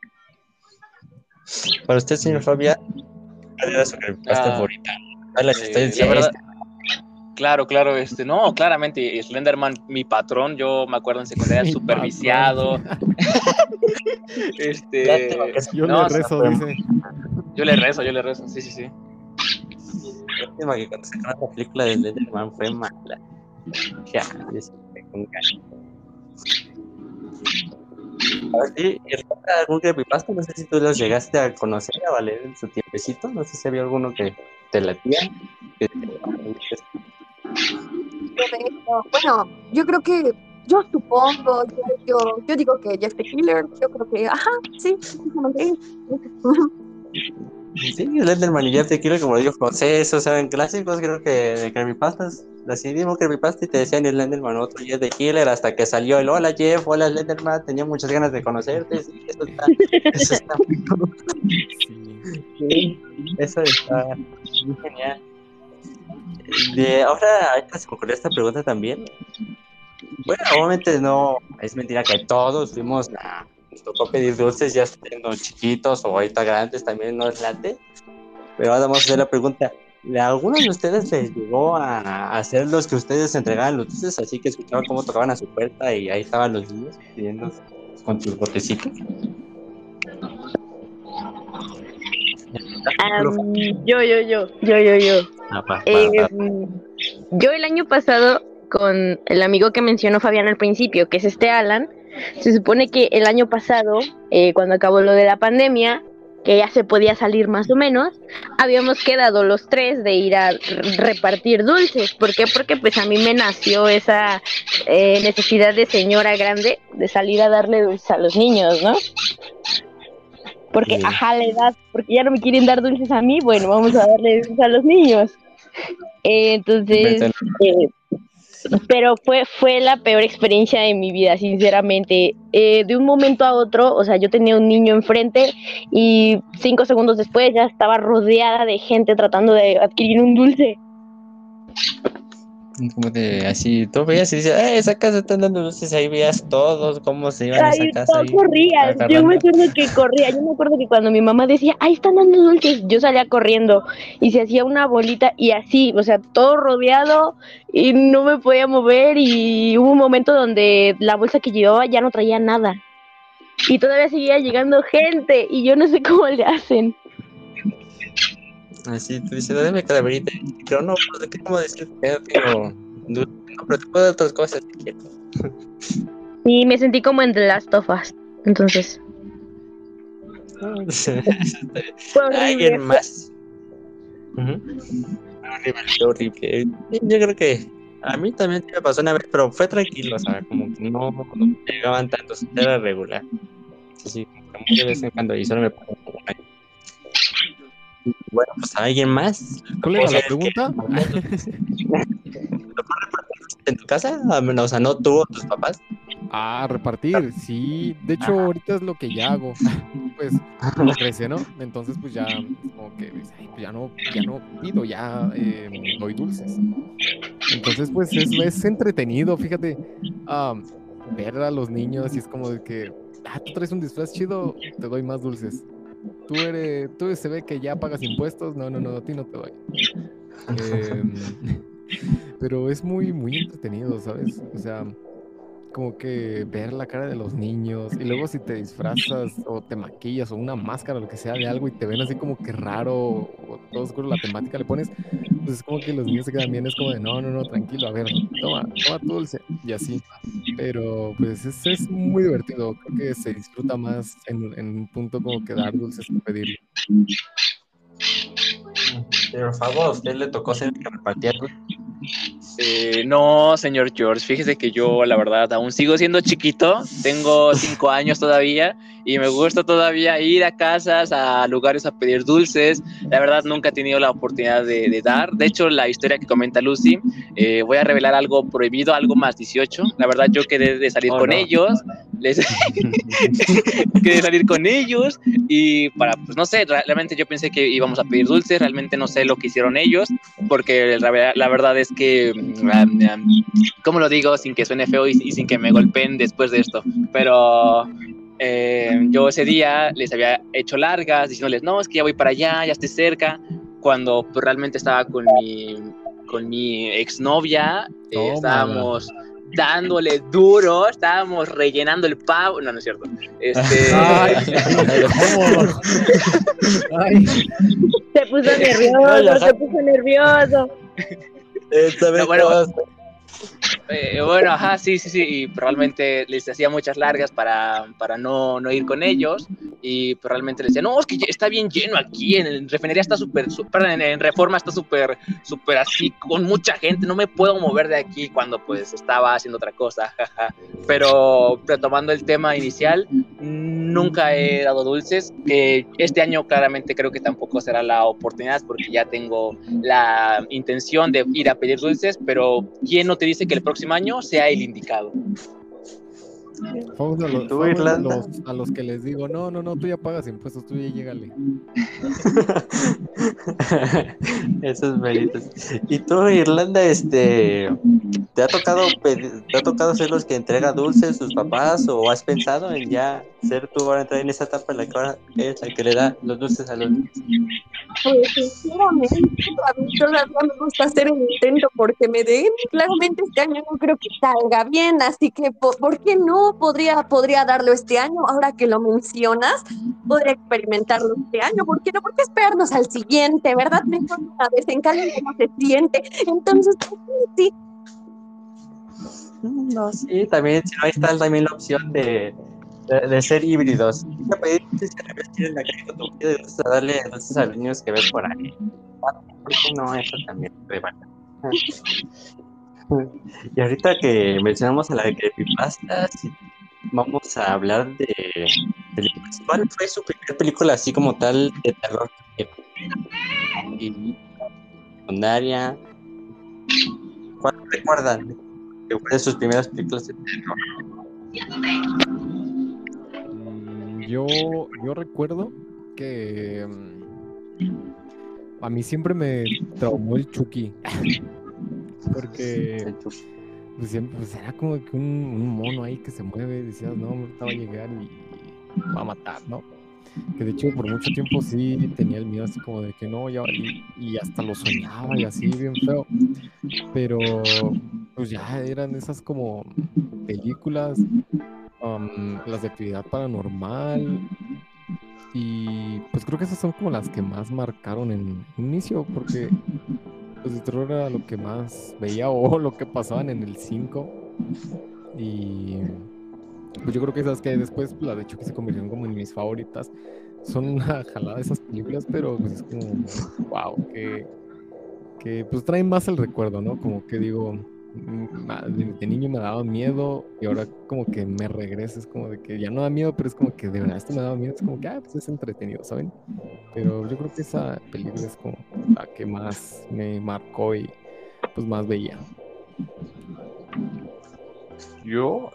Para usted, señor Fabián, ¿cuál era su creepypasta favorita? La verdad, claro, no, claramente, Slenderman, mi patrón, yo me acuerdo en secundaria, súper viciado. Yo le rezo, dice. Yo le rezo, sí. El tema que cuando sacaron la película de Slenderman fue mala. Ya, ¿y algún creepypasta? No sé si tú los llegaste a conocer, a valer en su tiempecito. No sé si había alguno que te latía. Bueno, yo creo que, yo supongo, yo digo que Jeff the Killer, yo creo que, ajá, sí. Sí, Slenderman y Jeff the Killer, como dijo José, esos eran clásicos, creo que de creepypastas. Así mismo creepypasta y te decían Slenderman, otro Jeff the Killer, hasta que salió el hola Jeff, hola Slenderman, tenía muchas ganas de conocerte. Sí, eso está muy cool. Sí, eso está muy genial. Ahorita se me ocurrió esta pregunta también. Bueno, obviamente no, es mentira que todos fuimos nos tocó pedir dulces ya siendo chiquitos o ahorita grandes, también nos late. Pero ahora vamos a hacer la pregunta: ¿a alguno de ustedes les llegó a hacer los que ustedes entregaban los dulces? Así que escuchaban cómo tocaban a su puerta y ahí estaban los niños pidiendo con sus botecitos. Yo. Yo el año pasado, con el amigo que mencionó Fabián al principio, que es Alan, se supone que el año pasado, cuando acabó lo de la pandemia, que ya se podía salir más o menos, habíamos quedado los tres de ir a repartir dulces. ¿Por qué? Porque pues a mí me nació esa necesidad de señora grande de salir a darle dulces a los niños, ¿no? Porque, ajá, la edad, porque ya no me quieren dar dulces a mí, bueno, vamos a darle dulces a los niños. Entonces, pero fue la peor experiencia de mi vida, sinceramente. De un momento a otro, o sea, yo tenía un niño enfrente y 5 segundos después ya estaba rodeada de gente tratando de adquirir un dulce. Como de así, tú veías y dices, esa casa están dando dulces, ahí veías todos cómo se iban a esa casa. Ahí corría, yo me acuerdo que corría, yo me acuerdo que cuando mi mamá decía, ahí están dando dulces, yo salía corriendo y se hacía una bolita y así, o sea, todo rodeado y no me podía mover y hubo un momento donde la bolsa que llevaba ya no traía nada y todavía seguía llegando gente y yo no sé cómo le hacen. Así, tú dices, dame calaverita. Pero no, ¿cómo decir que no tengo? No, pero te puedo dar otras cosas si quieres. Sí, me sentí como entre las tofas. Entonces, fue horrible. ¿Alguien más? Ujú. Horrible, horrible. Yo creo que a mí también me pasó una vez, pero fue tranquilo, o sea, como que no llegaban tantos, era regular. Sí, como que muy de vez en cuando y solo me pasó como un año. Bueno, pues ¿alguien más? ¿Cuál era O sea, la pregunta? ¿En tu casa? O sea, ¿no tú o tus papás? Ah, repartir, sí. De hecho, ahorita es lo que ya hago. Pues crece, ¿no? Entonces, pues ya, como que ay, pues ya no pido, ya doy dulces. Entonces, pues es entretenido, fíjate, ver a los niños y es como de que, tú traes un disfraz chido, te doy más dulces. Tú se ve que ya pagas impuestos, no, a ti no te doy. Em, pero es muy, muy entretenido, ¿sabes? O sea, como que ver la cara de los niños y luego si te disfrazas o te maquillas o una máscara o lo que sea de algo y te ven así como que raro o todo oscuro la temática le pones, pues es como que los niños se quedan bien, es como de no, tranquilo, a ver, toma tu dulce y así. Pero pues es muy divertido, creo que se disfruta más en un punto como que dar dulces que pedirlo. Pero por favor, ¿a usted le tocó ser el que repartía dulces? No, señor George, fíjese que yo, la verdad, aún sigo siendo chiquito, tengo 5 años todavía y me gusta todavía ir a casas, a lugares a pedir dulces. La verdad, nunca he tenido la oportunidad de dar. De hecho, la historia que comenta Lucy, voy a revelar algo prohibido, algo más 18. La verdad, yo quedé de salir con ellos, quedé de salir con ellos y para, pues no sé, realmente yo pensé que íbamos a pedir dulces, realmente no sé lo que hicieron ellos, porque la verdad es que ¿cómo lo digo sin que suene feo y sin que me golpeen después de esto? Pero yo ese día les había hecho largas diciéndoles, no, es que ya voy para allá, ya estoy cerca, cuando pues, realmente estaba con mi exnovia, estábamos dándole duro, estábamos rellenando el pavo, no es cierto. Ay, ¿cómo? Ay. Se puso nervioso. No, bueno, ajá, sí, y probablemente les hacía muchas largas para no ir con ellos y probablemente les decía, no, es que está bien lleno aquí, en Refinería está perdón, en Reforma está súper así, con mucha gente, no me puedo mover de aquí cuando pues estaba haciendo otra cosa, jaja. Pero retomando el tema inicial, nunca he dado dulces, este año claramente creo que tampoco será la oportunidad porque ya tengo la intención de ir a pedir dulces, pero ¿quién no te dice que el próximo año sea el indicado? A los que les digo, no, tú ya pagas impuestos, tú ya llégale. Esos méritos. ¿Y tú, Irlanda, te ha tocado ser los que entrega dulces sus papás o has pensado en ya ser tú ahora entrar en esa etapa en la que ahora es la que le da los dulces a los niños? Pues sinceramente, a mí todavía me gusta hacer el intento porque me den. Claramente este año no creo que salga bien, así que ¿por qué no? Podría darlo este año. Ahora que lo mencionas, podría experimentarlo este año. ¿Por qué no? ¿Por qué esperarnos al siguiente, verdad? Mejor una vez en cambio cómo se siente. Entonces, sí. No, sí, también, si no, ahí está también la opción de ser híbridos. Voy a pedir dulces y a la vez tienes la caja con tu vida de dulces a darle dulces a los niños que ves por ahí. ¿Por qué no? Eso también es Y ahorita que mencionamos a la de creepypastas, vamos a hablar de películas. ¿Cuál fue su primera película así como tal de terror? Y secundaria. ¿Cuál recuerdan que fue de sus primeras películas de terror? Yo recuerdo que a mí siempre me traumó el Chucky. Porque pues, siempre, pues, era como que un mono ahí que se mueve, decías, no, ahorita va a llegar y va a matar, ¿no? Que de hecho por mucho tiempo sí tenía el miedo así como de que no, ya y hasta lo soñaba y así bien feo. Pero pues ya eran esas como películas, las de actividad paranormal. Y pues creo que esas son como las que más marcaron en un inicio, porque pues el terror era lo que más veía o lo que pasaban en el 5. Y pues yo creo que esas que después, pues, la de hecho que se convirtieron como en mis favoritas, son una jalada esas películas, pero pues es como, wow, que pues traen más el recuerdo, ¿no? Como que digo, de niño me daba miedo y ahora como que me regresa, es como de que ya no da miedo, pero es como que de verdad esto me daba miedo, es como que, pues es entretenido, ¿saben? Pero yo creo que esa película es como la que más me marcó y pues más veía. Yo,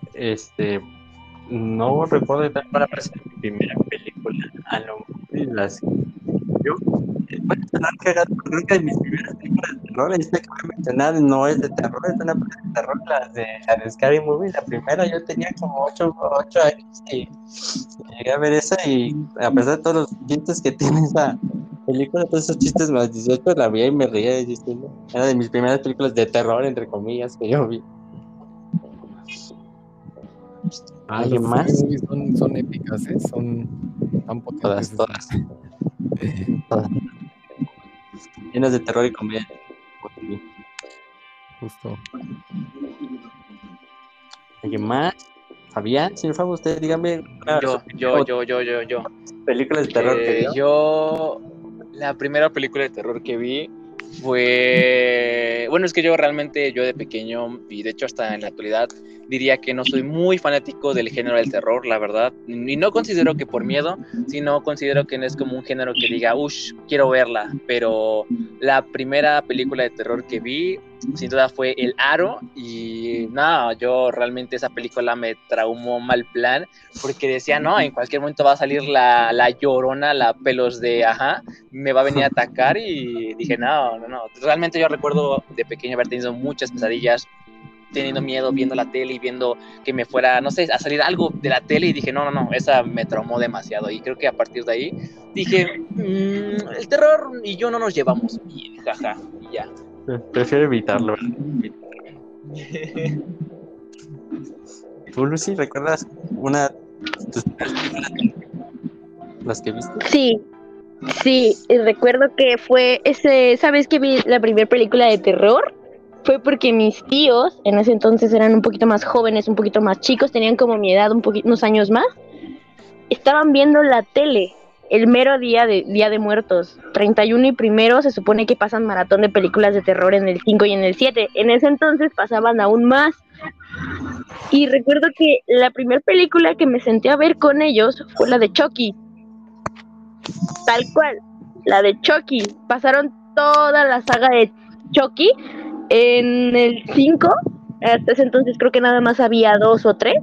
no recuerdo tal para aparecer mi primera película. A lo mejor las yo, puede sonar cagado, pero creo que de mis primeras películas de terror, esta que voy a mencionar no es de terror, es una película de terror, la de Scary Movie. La primera yo tenía como 8 años y llegué a ver esa, y a pesar de todos los chistes que tiene esa película, todos esos chistes más 18, la vi y me reía diciendo. Era de mis primeras películas de terror, entre comillas, que yo vi. ¿Alguien Las más? Scary Movies son épicas, ¿eh? Son tan potentes. Todas. Llenas de terror y comedia. Justo. ¿Alguien más? Fabián, señor Fabo, usted dígame una Yo. película de terror que vio. Yo, la primera película de terror que vi fue, bueno, es que yo realmente, yo de pequeño, y de hecho hasta en la actualidad, diría que no soy muy fanático del género del terror, la verdad, y no considero que por miedo, sino considero que no es como un género que diga, uff, quiero verla, pero la primera película de terror que vi, sin duda fue El Aro, y no, yo realmente esa película me traumó mal plan, porque decía, no, en cualquier momento va a salir la Llorona, la pelos de, ajá, me va a venir a atacar, y dije, no, realmente yo recuerdo de pequeño haber tenido muchas pesadillas, teniendo miedo, viendo la tele y viendo que me fuera, no sé, a salir algo de la tele, y dije, no, esa me traumó demasiado, y creo que a partir de ahí dije, el terror y yo no nos llevamos bien, jaja, y ya. Prefiero evitarlo. ¿Tú, Lucy, recuerdas una de tus películas, las que viste? Sí, recuerdo que fue ¿sabes que vi la primera película de terror? Fue porque mis tíos, en ese entonces eran un poquito más jóvenes, un poquito más chicos, tenían como mi edad, unos años más, estaban viendo la tele el mero Día de Muertos, 31 y primero se supone que pasan maratón de películas de terror en el 5 y en el 7, en ese entonces pasaban aún más, y recuerdo que la primera película que me senté a ver con ellos fue la de Chucky, tal cual, la de Chucky, pasaron toda la saga de Chucky en el 5, hasta ese entonces creo que nada más había 2 o 3,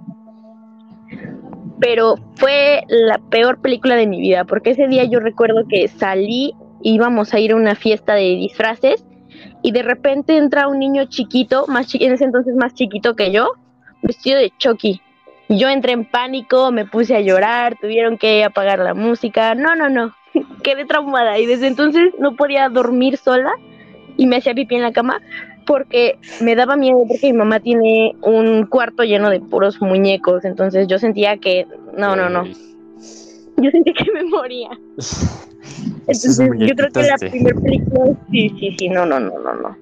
pero fue la peor película de mi vida, porque ese día yo recuerdo que salí, íbamos a ir a una fiesta de disfraces, y de repente entra un niño chiquito, en ese entonces más chiquito que yo, vestido de Chucky. Yo entré en pánico, me puse a llorar, tuvieron que apagar la música, no, quedé traumada, y desde entonces no podía dormir sola, y me hacía pipí en la cama, porque me daba miedo, porque mi mamá tiene un cuarto lleno de puros muñecos, entonces yo sentía que, no, yo sentía que me moría. Entonces yo creo que la primera película, sí, no.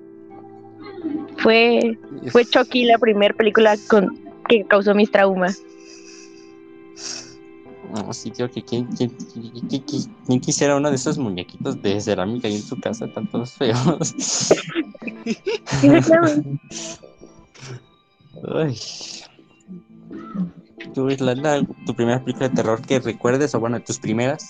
Fue Chucky la primera película que causó mis traumas. No, sí, tío, que ¿quién quisiera uno de esos muñequitos de cerámica ahí en su casa, tan todos feos? Ay. ¿Tú, Islanda, tu primera película de terror que recuerdes, o bueno, tus primeras?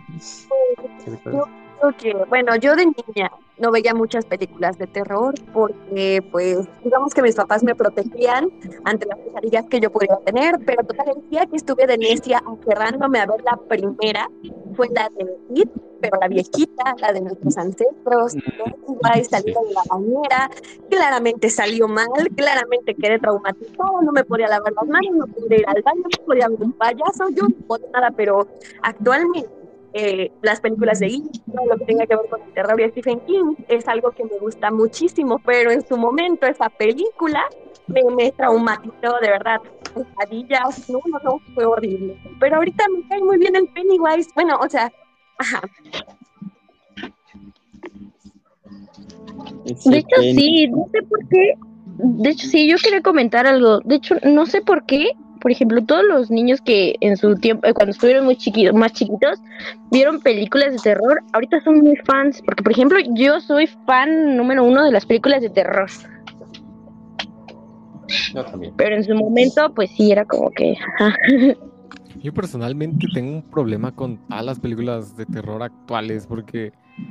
Bueno, yo de niña no veía muchas películas de terror porque, pues, digamos que mis papás me protegían ante las pesadillas que yo podía tener, pero total, el día que estuve de necia aferrándome a ver la primera fue la de It, pero la viejita, la de nuestros ancestros, salió de la bañera, claramente salió mal, claramente quedé traumatizada, no me podía lavar las manos, no podía ir al baño, no podía ver un payaso, yo no podía nada, pero actualmente las películas de It, todo lo que tenga que ver con el terror y Stephen King es algo que me gusta muchísimo, pero en su momento esa película me traumatizó, de verdad. Pesadillas, no, fue horrible. Pero ahorita me cae muy bien el Pennywise, bueno, o sea, ajá. De hecho, sí, no sé por qué. De hecho, sí, yo quería comentar algo. De hecho, no sé por qué por ejemplo, todos los niños que en su tiempo, cuando estuvieron más chiquitos, vieron películas de terror, ahorita son muy fans, porque por ejemplo, yo soy fan número 1 de las películas de terror. Yo también. Pero en su momento, pues sí, era como que... Yo personalmente tengo un problema con todas las películas de terror actuales porque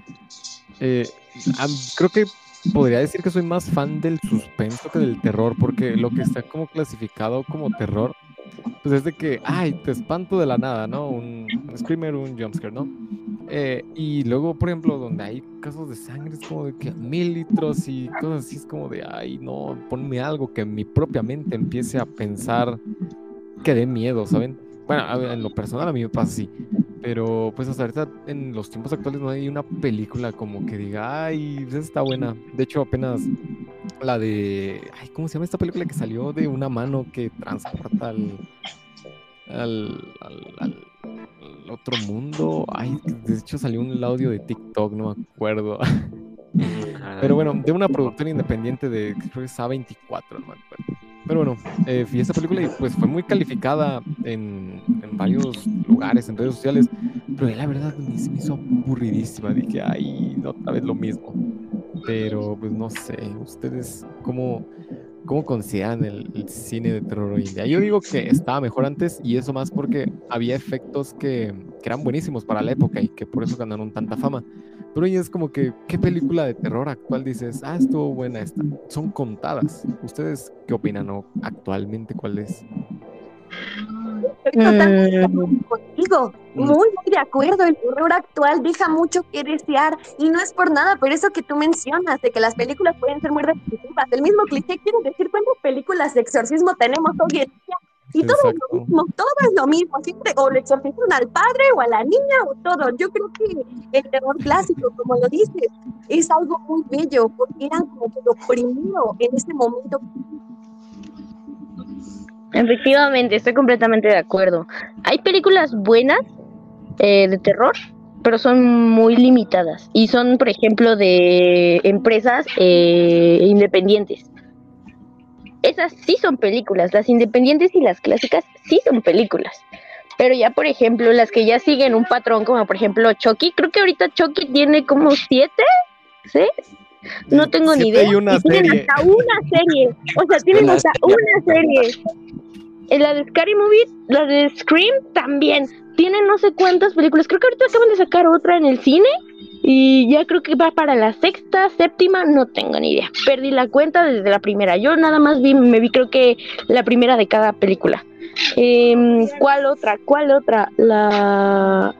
creo que podría decir que soy más fan del suspenso que del terror, porque lo que está como clasificado como terror, pues es de que, ay, te espanto de la nada, ¿no? Un screamer, un jumpscare, ¿no? Y luego, por ejemplo, donde hay casos de sangre, es como de que 1000 litros y cosas así, es como de, ay, no, ponme algo que mi propia mente empiece a pensar que dé miedo, ¿saben? Bueno, en lo personal a mí me pasa así, pero pues hasta ahorita en los tiempos actuales no hay una película como que diga, ay, esa está buena. De hecho, apenas la de, ay, ¿cómo se llama esta película que salió de una mano que transporta al otro mundo? Ay, de hecho salió un audio de TikTok, no me acuerdo. Pero bueno, de una productora independiente de, creo que es A24, no me acuerdo. Pero bueno, vi esta película y pues fue muy calificada en varios lugares, en redes sociales, pero la verdad se me hizo aburridísima. Dije, ay, otra vez lo mismo. Pero pues no sé, ¿ustedes cómo consideran el cine de terror hoy en día? Yo digo que estaba mejor antes, y eso más porque había efectos que eran buenísimos para la época y que por eso ganaron tanta fama. Pero hoy es como que, ¿qué película de terror actual dices? Ah, estuvo buena esta. Son contadas. ¿Ustedes qué opinan o actualmente cuál es? Estoy totalmente de acuerdo contigo, muy de acuerdo. El terror actual deja mucho que desear y no es por nada, pero eso que tú mencionas de que las películas pueden ser muy repetitivas, el mismo cliché quiere decir cuántas películas de exorcismo tenemos hoy en día. Y todo es lo mismo, siempre o le exorcizan al padre o a la niña o todo. Yo creo que el terror clásico, como lo dices, es algo muy bello, porque era como que lo primero en ese momento. Efectivamente, estoy completamente de acuerdo. Hay películas buenas de terror, pero son muy limitadas y son, por ejemplo, de empresas independientes. Esas sí son películas, las independientes y las clásicas sí son películas. Pero ya, por ejemplo, las que ya siguen un patrón, como por ejemplo Chucky, creo que ahorita Chucky tiene como 7, ¿sí? No tengo ni idea. Y una serie. Hasta una serie. O sea, tienen hasta una serie. La de Scary Movie, la de Scream también. Tienen no sé cuántas películas. Creo que ahorita acaban de sacar otra en el cine. Y ya creo que va para la 6ª, 7ª, no tengo ni idea. Perdí la cuenta desde la primera. Yo nada más me vi creo que la primera de cada película. ¿Cuál otra? La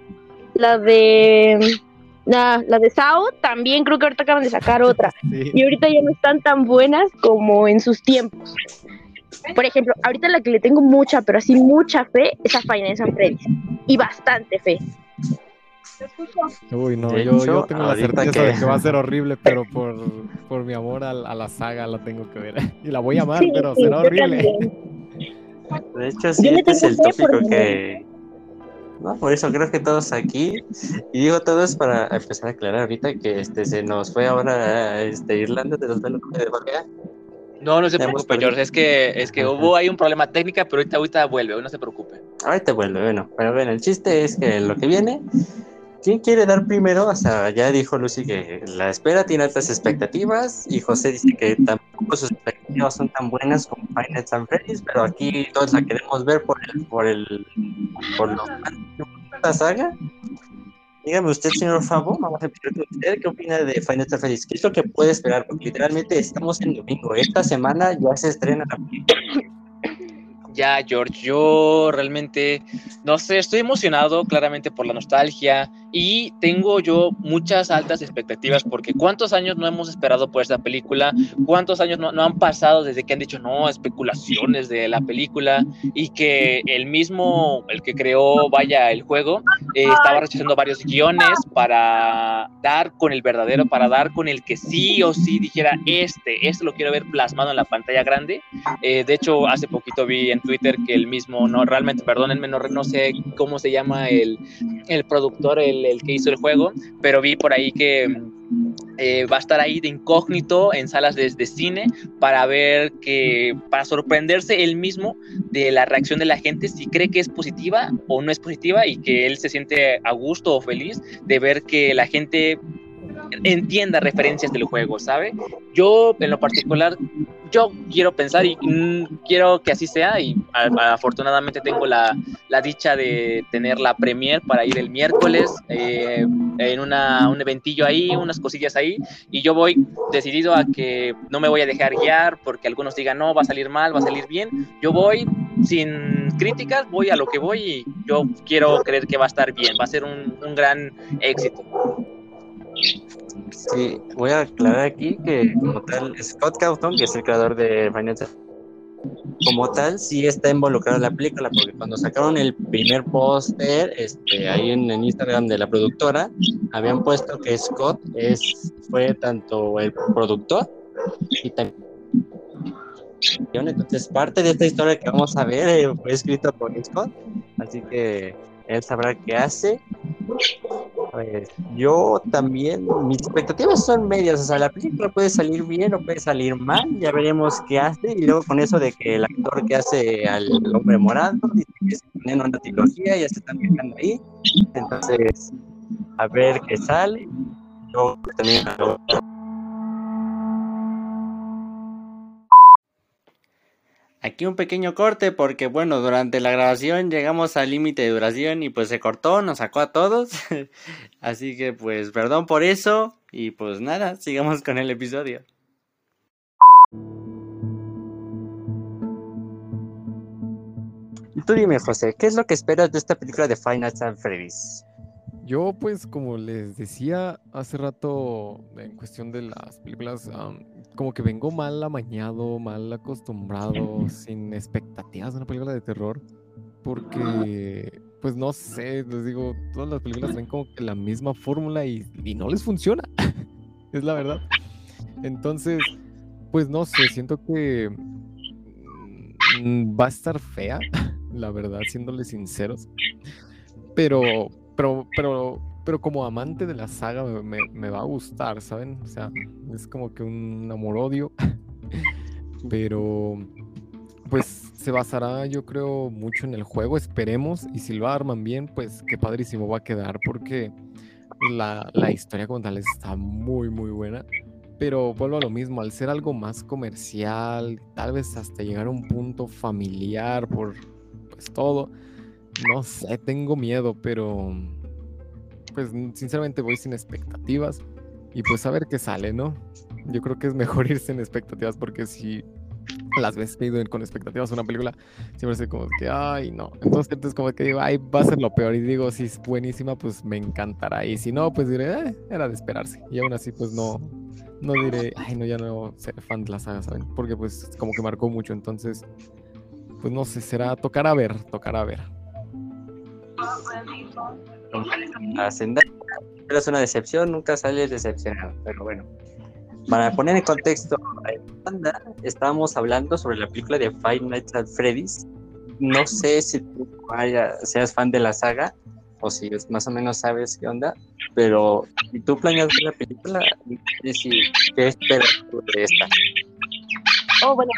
de Saw también creo que ahorita acaban de sacar otra. Sí. Y ahorita ya no están tan buenas como en sus tiempos. Por ejemplo, ahorita la que le tengo mucha, pero así mucha fe es a Five Nights at Freddy's. Y bastante fe. Uy, no, De yo hecho, tengo la ahorita certeza que- de que va a ser horrible, pero por mi amor a la saga la tengo que ver. Y la voy a amar, Sí, pero sí, será yo horrible. también. De hecho, sí, Yo le este es tengo el fe por tópico mi que... No, por eso creo que todos aquí, y digo todos para empezar a aclarar ahorita que se nos fue ahora Irlanda de los Velos de Bagea. No se Ya hemos preocupe, perdido. George, es que Ajá. hubo ahí un problema técnico, pero ahorita vuelve, no se preocupe. Ahorita vuelve, bueno, pero bueno, el chiste es que lo que viene, ¿quién quiere dar primero? O sea, ya dijo Lucy que la espera tiene altas expectativas y José dice que tampoco sus expectativas son tan buenas como Five Nights at Freddy's, pero aquí todos la queremos ver por lo esta saga. Dígame usted, señor Fabo, vamos a empezar con usted. ¿Qué opina de Five Nights at Freddy's? ¿Qué es lo que puede esperar? Porque literalmente estamos en domingo. Esta semana ya se estrena la película. Ya, George, yo realmente, no sé, estoy emocionado claramente por la nostalgia y tengo yo muchas altas expectativas porque ¿cuántos años no hemos esperado por esta película? ¿Cuántos años no han pasado desde que han dicho, no, especulaciones de la película? Y que el que creó, el juego, estaba rechazando varios guiones para dar con el verdadero, para dar con el que sí o sí dijera, este lo quiero ver plasmado en la pantalla grande. De hecho, hace poquito vi en Twitter que el mismo, no, realmente, perdónenme, no sé cómo se llama el productor, el que hizo el juego, pero vi por ahí que va a estar ahí de incógnito en salas de cine para para sorprenderse él mismo de la reacción de la gente, si cree que es positiva o no es positiva, y que él se siente a gusto o feliz de ver que la gente entienda referencias del juego, ¿sabe? Yo, en lo particular, yo quiero pensar y quiero que así sea, y afortunadamente tengo la dicha de tener la premier para ir el miércoles en un eventillo ahí, unas cosillas ahí, y yo voy decidido a que no me voy a dejar guiar porque algunos digan no, va a salir mal, va a salir bien. Yo voy sin críticas, voy a lo que voy, y yo quiero creer que va a estar bien, va a ser un gran éxito. Sí, voy a aclarar aquí que como tal Scott Cawthon, que es el creador de Final Fantasy, como tal sí está involucrado en la película, porque cuando sacaron el primer póster ahí en Instagram de la productora, habían puesto que Scott fue tanto el productor y también, entonces parte de esta historia que vamos a ver fue escrito por Scott, así que él sabrá qué hace. Pues yo también, mis expectativas son medias, o sea, la película puede salir bien o puede salir mal, ya veremos qué hace, y luego con eso de que el actor que hace al hombre morado dice que se pone en una trilogía, ya se están quejando ahí, entonces a ver qué sale. Yo también Aquí un pequeño corte porque bueno, durante la grabación llegamos al límite de duración y pues se cortó, nos sacó a todos. Así que pues perdón por eso y pues nada, sigamos con el episodio. Y tú dime, José, ¿qué es lo que esperas de esta película de Five Nights at Freddy's? Yo, pues, como les decía hace rato, en cuestión de las películas, como que vengo mal amañado, mal acostumbrado, sin expectativas de una película de terror, porque, pues, no sé, les digo, todas las películas tienen como que la misma fórmula y no les funciona, es la verdad. Entonces, pues, no sé, siento que va a estar fea, la verdad, siéndoles sinceros, pero como amante de la saga me va a gustar, ¿saben? O sea, es como que un amor-odio, pero pues se basará, yo creo, mucho en el juego, esperemos, y si lo arman bien, pues qué padrísimo va a quedar, porque la historia como tal está muy, muy buena, pero vuelvo a lo mismo, al ser algo más comercial, tal vez hasta llegar a un punto familiar por pues todo. No sé, tengo miedo, pero pues sinceramente voy sin expectativas y pues a ver qué sale, ¿no? Yo creo que es mejor ir sin expectativas, porque si las veces que he ido con expectativas a una película, siempre soy como que, ay, no. Entonces es como que digo, ay, va a ser lo peor, y digo, si es buenísima, pues me encantará, y si no, pues diré, era de esperarse, y aún así, pues no diré, ay, no, ya no seré fan de la saga, ¿saben? Porque pues como que marcó mucho, entonces, pues no sé, tocará ver. A Zendaya, pero es una decepción, nunca sales decepcionado, pero bueno. Para poner en contexto a la banda, estábamos hablando sobre la película de Five Nights at Freddy's. No sé si tú seas fan de la saga o si más o menos sabes qué onda, pero si tú planeas ver la película, ¿qué esperas tú de esta? Oh, bueno,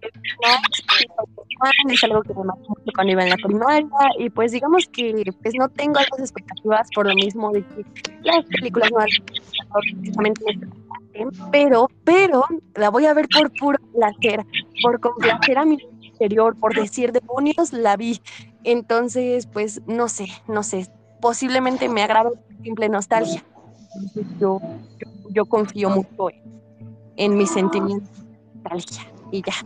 es algo que me marcó mucho cuando iba en la primaria, y pues digamos que pues no tengo altas expectativas por lo mismo de que las películas no han precisamente pero la voy a ver por puro placer, por complacer a mi interior, por decir demonios, la vi. Entonces, pues no sé, posiblemente me agrada simple nostalgia. Entonces, yo confío mucho en mis sentimientos de nostalgia y ya.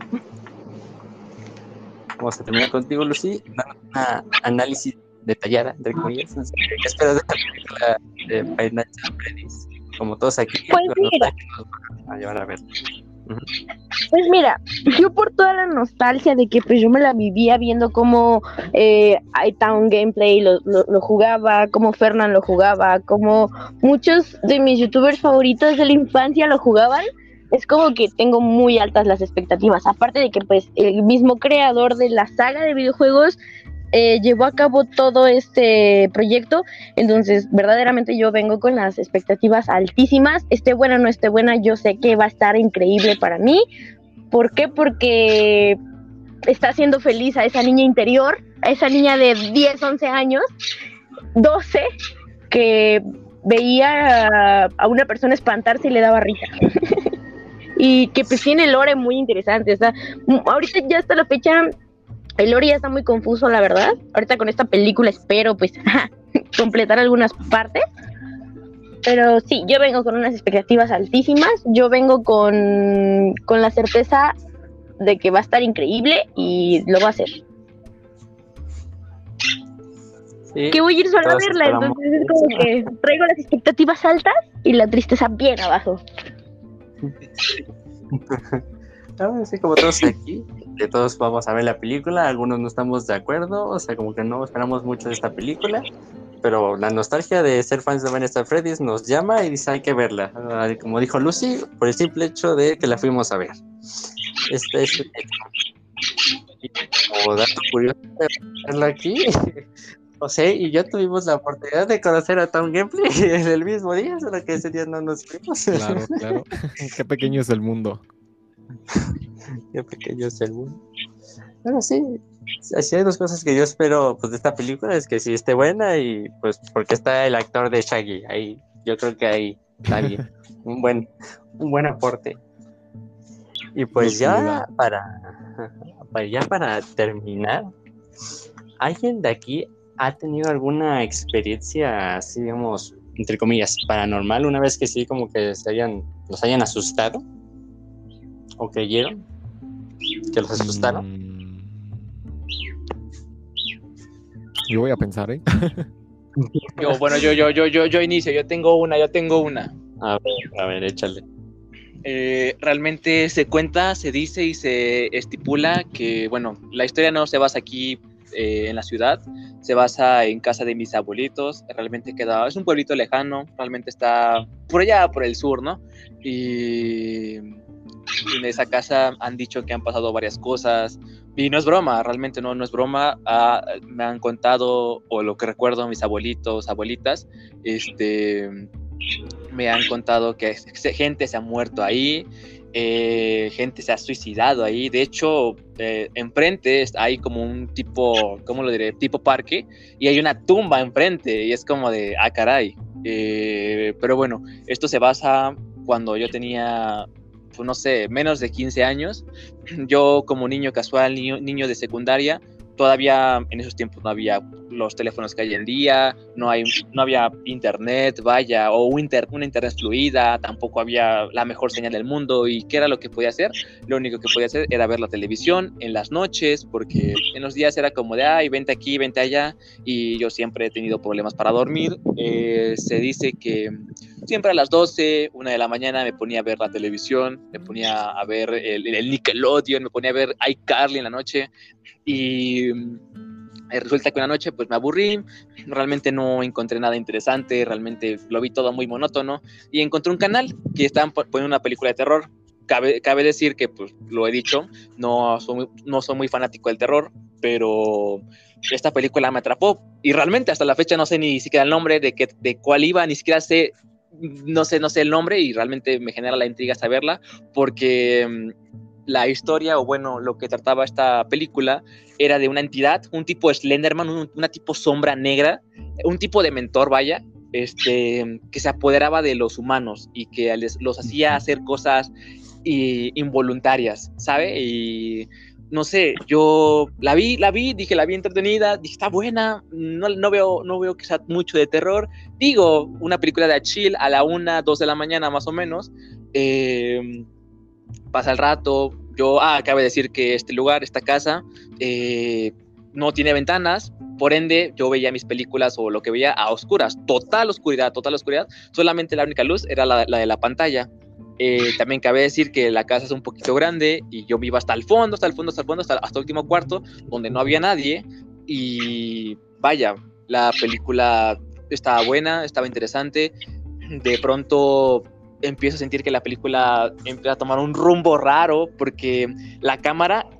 Vamos a terminar contigo, Lucy, dando una análisis detallada, entre comillas. ¿Qué esperas de esta película de Five Nights at Freddy's? Como todos aquí, Pues mira, nos van a llevar a ver. Pues mira, yo por toda la nostalgia de que pues yo me la vivía viendo cómo iTown Gameplay lo jugaba, cómo Fernan lo jugaba, cómo muchos de mis youtubers favoritos de la infancia lo jugaban, es como que tengo muy altas las expectativas, aparte de que pues el mismo creador de la saga de videojuegos llevó a cabo todo este proyecto. Entonces, verdaderamente yo vengo con las expectativas altísimas. Esté buena o no esté buena, yo sé que va a estar increíble para mí. ¿Por qué? Porque está haciendo feliz a esa niña interior, a esa niña de 10, 11 años, 12, que veía a una persona espantarse y le daba risa. Y que pues tiene lore muy interesante. O sea, ahorita ya hasta la fecha el lore ya está muy confuso, la verdad. Ahorita con esta película espero pues completar algunas partes. Pero sí, yo vengo con unas expectativas altísimas. Yo vengo con la certeza de que va a estar increíble y lo va a hacer. Sí, Que voy a ir sola a todos verla, esperamos entonces es como que traigo las expectativas altas y la tristeza bien abajo. Sí, como todos aquí, que todos vamos a ver la película, algunos no estamos de acuerdo, o sea, como que no esperamos mucho de esta película, pero la nostalgia de ser fans de Five Nights at Freddy's nos llama y dice hay que verla. Como dijo Lucy, por el simple hecho de que la fuimos a ver. Este es como dato curioso de verla aquí. José y yo tuvimos la oportunidad de conocer a Tom Gameplay en el mismo día, solo que ese día no nos fuimos. Claro, claro. Qué pequeño es el mundo. Qué pequeño es el mundo. Bueno, sí, así hay dos cosas que yo espero pues, de esta película, es que sí esté buena y pues porque está el actor de Shaggy, ahí yo creo que ahí está bien, un buen aporte. Y pues ya para terminar, ¿alguien de aquí ha tenido alguna experiencia así, digamos, entre comillas, paranormal, una vez que sí como que los hayan asustado? ¿O creyeron que los asustaron? Yo voy a pensar, ¿eh? Yo inicio, yo tengo una. A ver, échale. Realmente se cuenta, se dice y se estipula que, bueno, la historia no se basa aquí en la ciudad, se basa en casa de mis abuelitos. Realmente es un pueblito lejano, realmente está por allá, por el sur, ¿no? Y en esa casa han dicho que han pasado varias cosas y no es broma, realmente no es broma. Me han contado, o lo que recuerdo mis abuelitos, abuelitas, me han contado que gente se ha muerto ahí, gente se ha suicidado ahí. De hecho, enfrente hay como un tipo, ¿cómo lo diré? Tipo parque, y hay una tumba enfrente, y es como de, caray. Pero bueno, esto se basa cuando yo tenía, pues no sé, menos de 15 años. Yo como niño casual, niño de secundaria, todavía en esos tiempos no había los teléfonos que hay en día, no había internet, vaya, o una internet fluida, tampoco había la mejor señal del mundo. ¿Y qué era lo que podía hacer? Lo único que podía hacer era ver la televisión en las noches, porque en los días era como de, ay, vente aquí, vente allá, y yo siempre he tenido problemas para dormir. Se dice que siempre a las 12, 1 de la mañana me ponía a ver la televisión, me ponía a ver el Nickelodeon, me ponía a ver iCarly en la noche, y resulta que una noche pues me aburrí, realmente no encontré nada interesante, realmente lo vi todo muy monótono, y encontré un canal que estaban poniendo una película de terror. Cabe decir que, pues lo he dicho, no soy muy fanático del terror, pero esta película me atrapó, y realmente hasta la fecha no sé ni siquiera el nombre de cuál iba, ni siquiera sé, no sé el nombre, y realmente me genera la intriga saberla, porque la historia, o bueno, lo que trataba esta película, era de una entidad, un tipo Slenderman, una tipo sombra negra, un tipo de mentor, vaya, que se apoderaba de los humanos y que los hacía hacer cosas involuntarias, ¿sabe? Y no sé, yo la vi, dije, la vi entretenida, dije, está buena, no veo que sea mucho de terror. Digo, una película de chill a la 1, 2 de la mañana más o menos. Pasa el rato. Cabe decir que este lugar, esta casa, no tiene ventanas, por ende yo veía mis películas o lo que veía a oscuras, total oscuridad, solamente la única luz era la de la pantalla. También cabe decir que la casa es un poquito grande y yo me iba hasta el fondo, hasta el último cuarto, donde no había nadie, y vaya, la película estaba buena, estaba interesante. De pronto empiezo a sentir que la película empieza a tomar un rumbo raro, porque la cámara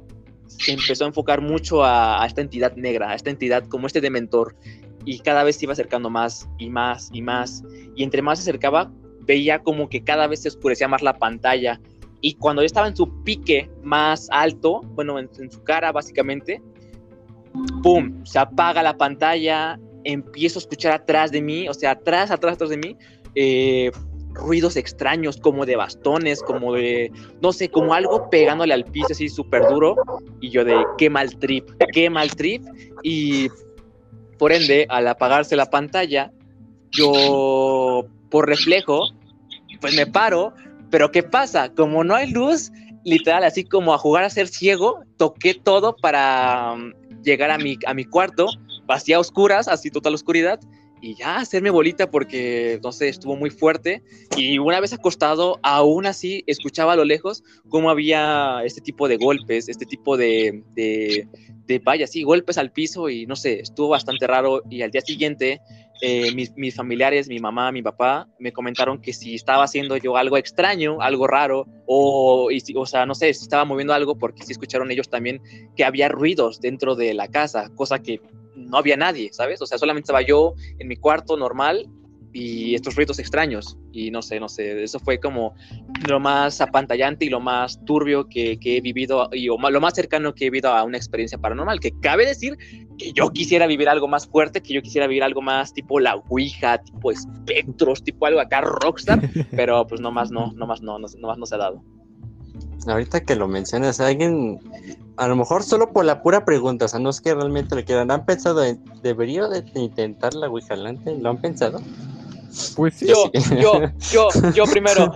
se empezó a enfocar mucho a esta entidad negra, a esta entidad como este dementor, y cada vez se iba acercando más y más y más, y entre más se acercaba, veía como que cada vez se oscurecía más la pantalla, y cuando yo estaba en su pique más alto, bueno, en su cara básicamente, ¡pum!, se apaga la pantalla, empiezo a escuchar atrás de mí, o sea, atrás de mí, ruidos extraños, como de bastones, como de, no sé, como algo pegándole al piso así súper duro, y yo de, qué mal trip, y por ende, al apagarse la pantalla, yo, por reflejo, pues me paro, pero ¿qué pasa? Como no hay luz, literal, así como a jugar a ser ciego, toqué todo para llegar a mi cuarto, vacía a oscuras, así total oscuridad, y ya hacerme bolita porque, no sé, estuvo muy fuerte, y una vez acostado, aún así escuchaba a lo lejos cómo había este tipo de golpes, este tipo de vaya, sí, golpes al piso, y no sé, estuvo bastante raro, y al día siguiente, mis familiares, mi mamá, mi papá, me comentaron que si estaba haciendo yo algo extraño, algo raro, o sea, no sé, si estaba moviendo algo, porque sí escucharon ellos también que había ruidos dentro de la casa, cosa que no había nadie, ¿sabes? O sea, solamente estaba yo en mi cuarto normal y estos ruidos extraños, y no sé, eso fue como lo más apantallante y lo más turbio que he vivido, lo más cercano que he vivido a una experiencia paranormal, que cabe decir que yo quisiera vivir algo más fuerte, que yo quisiera vivir algo más tipo la Ouija, tipo espectros, tipo algo acá rockstar, pero pues nomás no se ha dado. Ahorita que lo mencionas, alguien, a lo mejor solo por la pura pregunta, o sea, no es que realmente lo quieran, ¿han pensado en, debería de intentar la Ouija Lante? ¿Lo han pensado? Pues sí. Yo primero.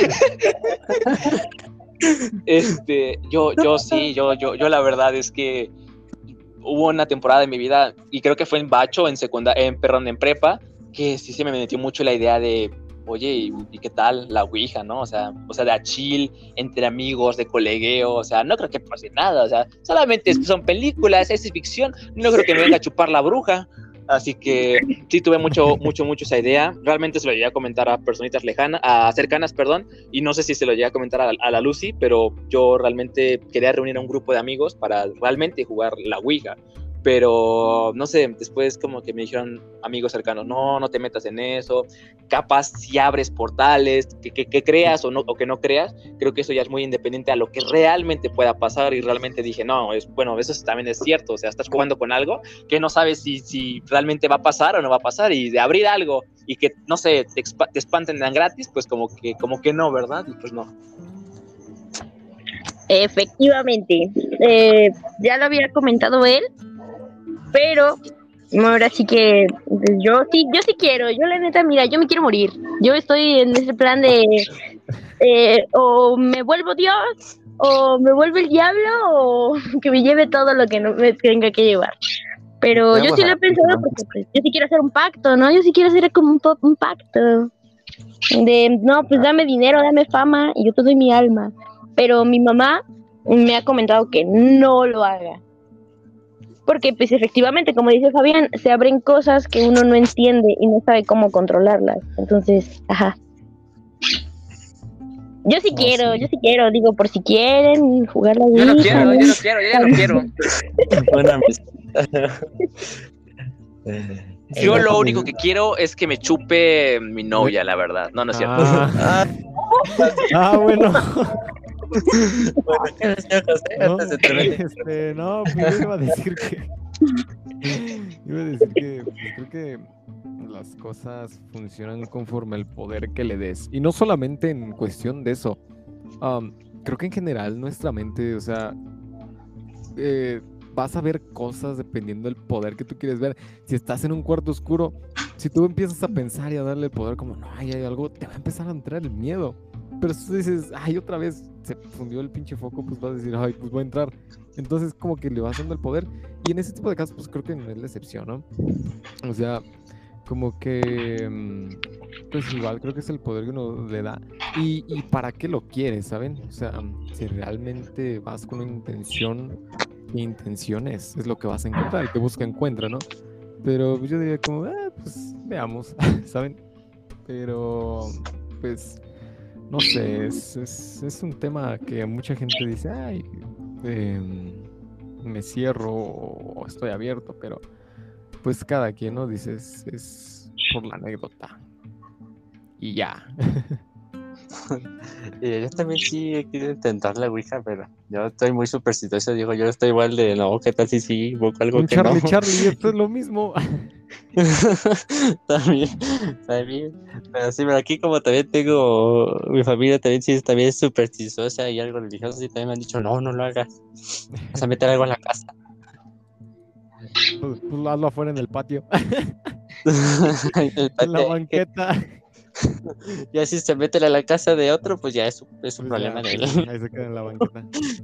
Yo la verdad es que hubo una temporada de mi vida, y creo que fue en Bacho, en prepa, que sí se me metió mucho la idea de, oye, ¿y qué tal la Ouija, no? O sea, de a chill, entre amigos, de colegueo, o sea, no creo que pase nada, o sea, solamente son películas, es ficción, no creo que me venga a chupar la bruja. Así que sí tuve mucho esa idea. Realmente se lo llegué a comentar a personitas cercanas, y no sé si se lo llegué a comentar a la Lucy, pero yo realmente quería reunir a un grupo de amigos para realmente jugar la Ouija. Pero no sé, después como que me dijeron amigos cercanos, no te metas en eso, capaz si abres portales, que creas o que no creas, creo que eso ya es muy independiente a lo que realmente pueda pasar, y realmente dije, no, bueno, eso también es cierto, o sea, estás jugando con algo que no sabes si realmente va a pasar o no va a pasar, y de abrir algo y que, no sé, te espanten tan gratis, pues como que no, ¿verdad? Y pues no. Efectivamente, ya lo había comentado él, pero ahora sí que pues, yo sí quiero, yo la neta, mira, yo me quiero morir, yo estoy en ese plan de o me vuelvo Dios, o me vuelve el diablo, o que me lleve todo lo que no me tenga que llevar. Pero yo sí lo he pensado porque pues, yo sí quiero hacer un pacto, ¿no? Yo sí quiero hacer como un pacto de, no, pues dame dinero, dame fama y yo te doy mi alma. Pero mi mamá me ha comentado que no lo haga. Porque pues efectivamente, como dice Fabián, se abren cosas que uno no entiende y no sabe cómo controlarlas. Entonces, ajá. Yo sí quiero, digo, por si quieren jugar la Yo no quiero. Buena Yo lo único que quiero es que me chupe mi novia, la verdad. No es cierto. Bueno. Bueno, ¿qué decía José? No, Antes de terminar. no, pues yo iba a decir que pues, creo que las cosas funcionan conforme al poder que le des. Y no solamente en cuestión de eso. Creo que en general nuestra mente, o sea, vas a ver cosas dependiendo del poder que tú quieres ver. Si estás en un cuarto oscuro, si tú empiezas a pensar y a darle el poder como, no, hay algo, te va a empezar a entrar el miedo. Pero si tú dices, ay, otra vez se fundió el pinche foco, pues vas a decir, ay, pues voy a entrar. Entonces como que le vas dando el poder. Y en ese tipo de casos, pues creo que no es la excepción, ¿no? O sea, como que, pues igual creo que es el poder que uno le da. Y para qué lo quieres, ¿saben? O sea, si realmente vas con una intención, ¿qué intenciones es lo que vas a encontrar? El que busca encuentra, ¿no? Pero yo diría como, pues veamos, ¿saben? Pero, pues, no sé, es un tema que mucha gente dice, ay, me cierro o estoy abierto, pero pues cada quien, ¿no? Dices, es por la anécdota. Y ya. Yo también sí he querido intentar la Ouija, pero yo estoy muy supersticioso, digo, yo estoy igual de, no, ¿qué tal si sí invoco algo Un que no? Charlie, esto es lo mismo. También, pero sí, pero aquí como también tengo, mi familia también sí también es supersticiosa y algo religioso, y también me han dicho, no lo hagas, vas a meter algo en la casa. Pues hazlo afuera en el patio, El en la patio, banqueta. ya si se meten a la casa de otro, pues ya es un Pues problema de él. pues ahí se queda en la banqueta.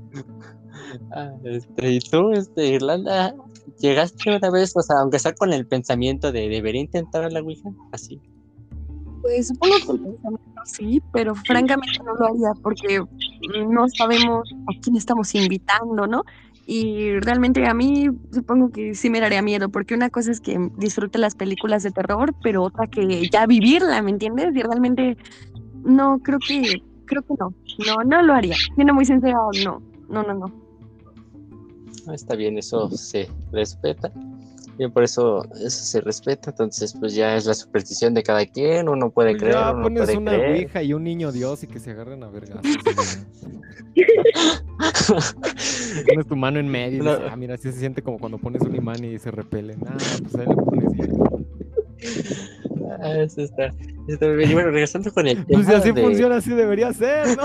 ¿Y tú, Irlanda, llegaste una vez, o sea, aunque sea con el pensamiento de debería intentar la Ouija? Así. Pues supongo que el pensamiento sí, pero francamente no lo haría porque no sabemos a quién estamos invitando, ¿no? Y realmente a mí supongo que sí me daría miedo, porque una cosa es que disfrute las películas de terror, pero otra que ya vivirla, ¿me entiendes? Y realmente no, creo que no lo haría. Siendo muy sincera, no. Está bien, eso se respeta. Bien, por eso se respeta. Entonces, pues ya es la superstición de cada quien. Uno puede Pues creer, ya uno pones puede una creer. ouija y un niño Dios y que se agarren a vergas. Pones tu mano en medio y dices, mira, así se siente como cuando pones un imán y se repelen. Pues ahí le pones y ya. Eso está muy bien. Y bueno, regresando con el tema Pues si así de... funciona, así debería ser, ¿no?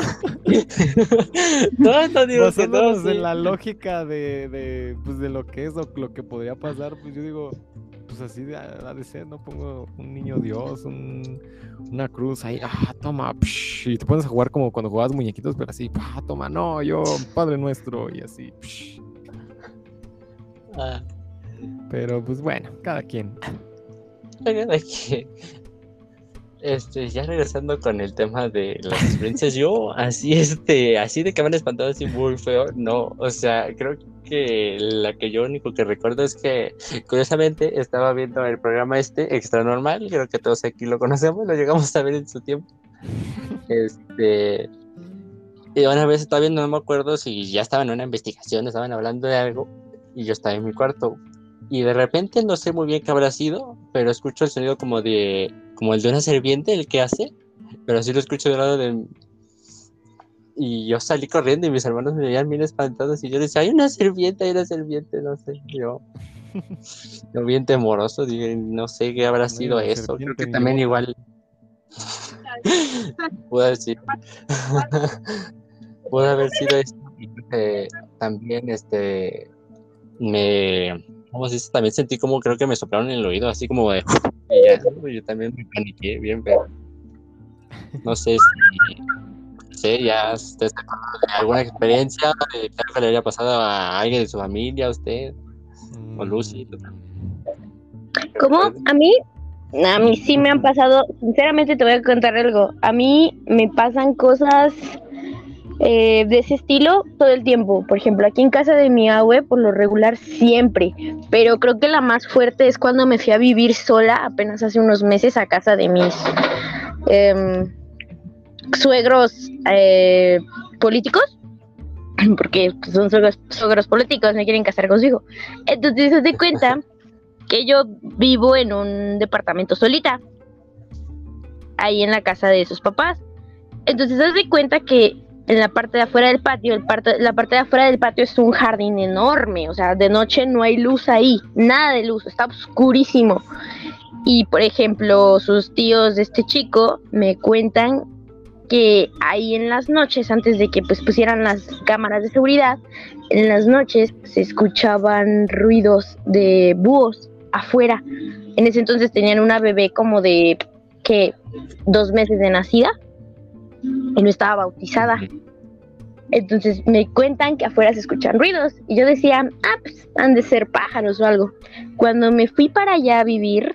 No digo que no, Basándonos sí. en la lógica pues de lo que es o lo que podría pasar, pues yo digo, pues así ha de ser, ¿no? Pongo un niño Dios, una cruz ahí, toma, psh, y te pones a jugar como cuando jugabas muñequitos, pero así, toma, no, yo, Padre Nuestro, y así, psh. Pero pues bueno, cada quien. Ya regresando con el tema de las experiencias, yo así de que me han espantado así muy feo, no, o sea, creo que la que yo único que recuerdo es que curiosamente estaba viendo el programa Extra Normal, creo que todos aquí lo conocemos, lo llegamos a ver en su tiempo. Y una vez estaba viendo, no me acuerdo si ya estaban en una investigación, estaban hablando de algo, y yo estaba en mi cuarto. Y de repente no sé muy bien qué habrá sido, pero escucho el sonido como el de una serpiente, el que hace, pero sí lo escucho del lado de... Y yo salí corriendo y mis hermanos me veían bien espantados y yo les decía, hay una serpiente, no sé, yo bien temoroso, dije, no sé qué habrá sido eso, creo que también igual... puedo decir, puede haber sido esto, también ¿cómo se dice? También sentí como creo que me soplaron en el oído, así como de... Y ya, yo también me paniqué bien, pero no sé si ya ustedes se acuerdan de alguna experiencia de que algo le haya pasado a alguien de su familia, a usted, o Lucy. ¿Cómo? A mí sí me han pasado, sinceramente te voy a contar algo, a mí me pasan cosas de ese estilo todo el tiempo. Por ejemplo, aquí en casa de mi abue, por lo regular siempre, pero creo que la más fuerte es cuando me fui a vivir sola apenas hace unos meses a casa de mis suegros políticos, porque son suegros políticos, me quieren casar con su hijo. Entonces se da cuenta que yo vivo en un departamento solita, ahí en la casa de sus papás. Entonces se da cuenta que en la parte de afuera del patio, la parte de afuera del patio es un jardín enorme, o sea, de noche no hay luz ahí, nada de luz, está oscurísimo. Y por ejemplo, sus tíos de este chico me cuentan que ahí en las noches, antes de que pues pusieran las cámaras de seguridad, en las noches se escuchaban ruidos de búhos afuera. En ese entonces tenían una bebé como de 2 meses de nacida y no estaba bautizada. Entonces me cuentan que afuera se escuchan ruidos y yo decía, pues han de ser pájaros o algo. Cuando me fui para allá a vivir,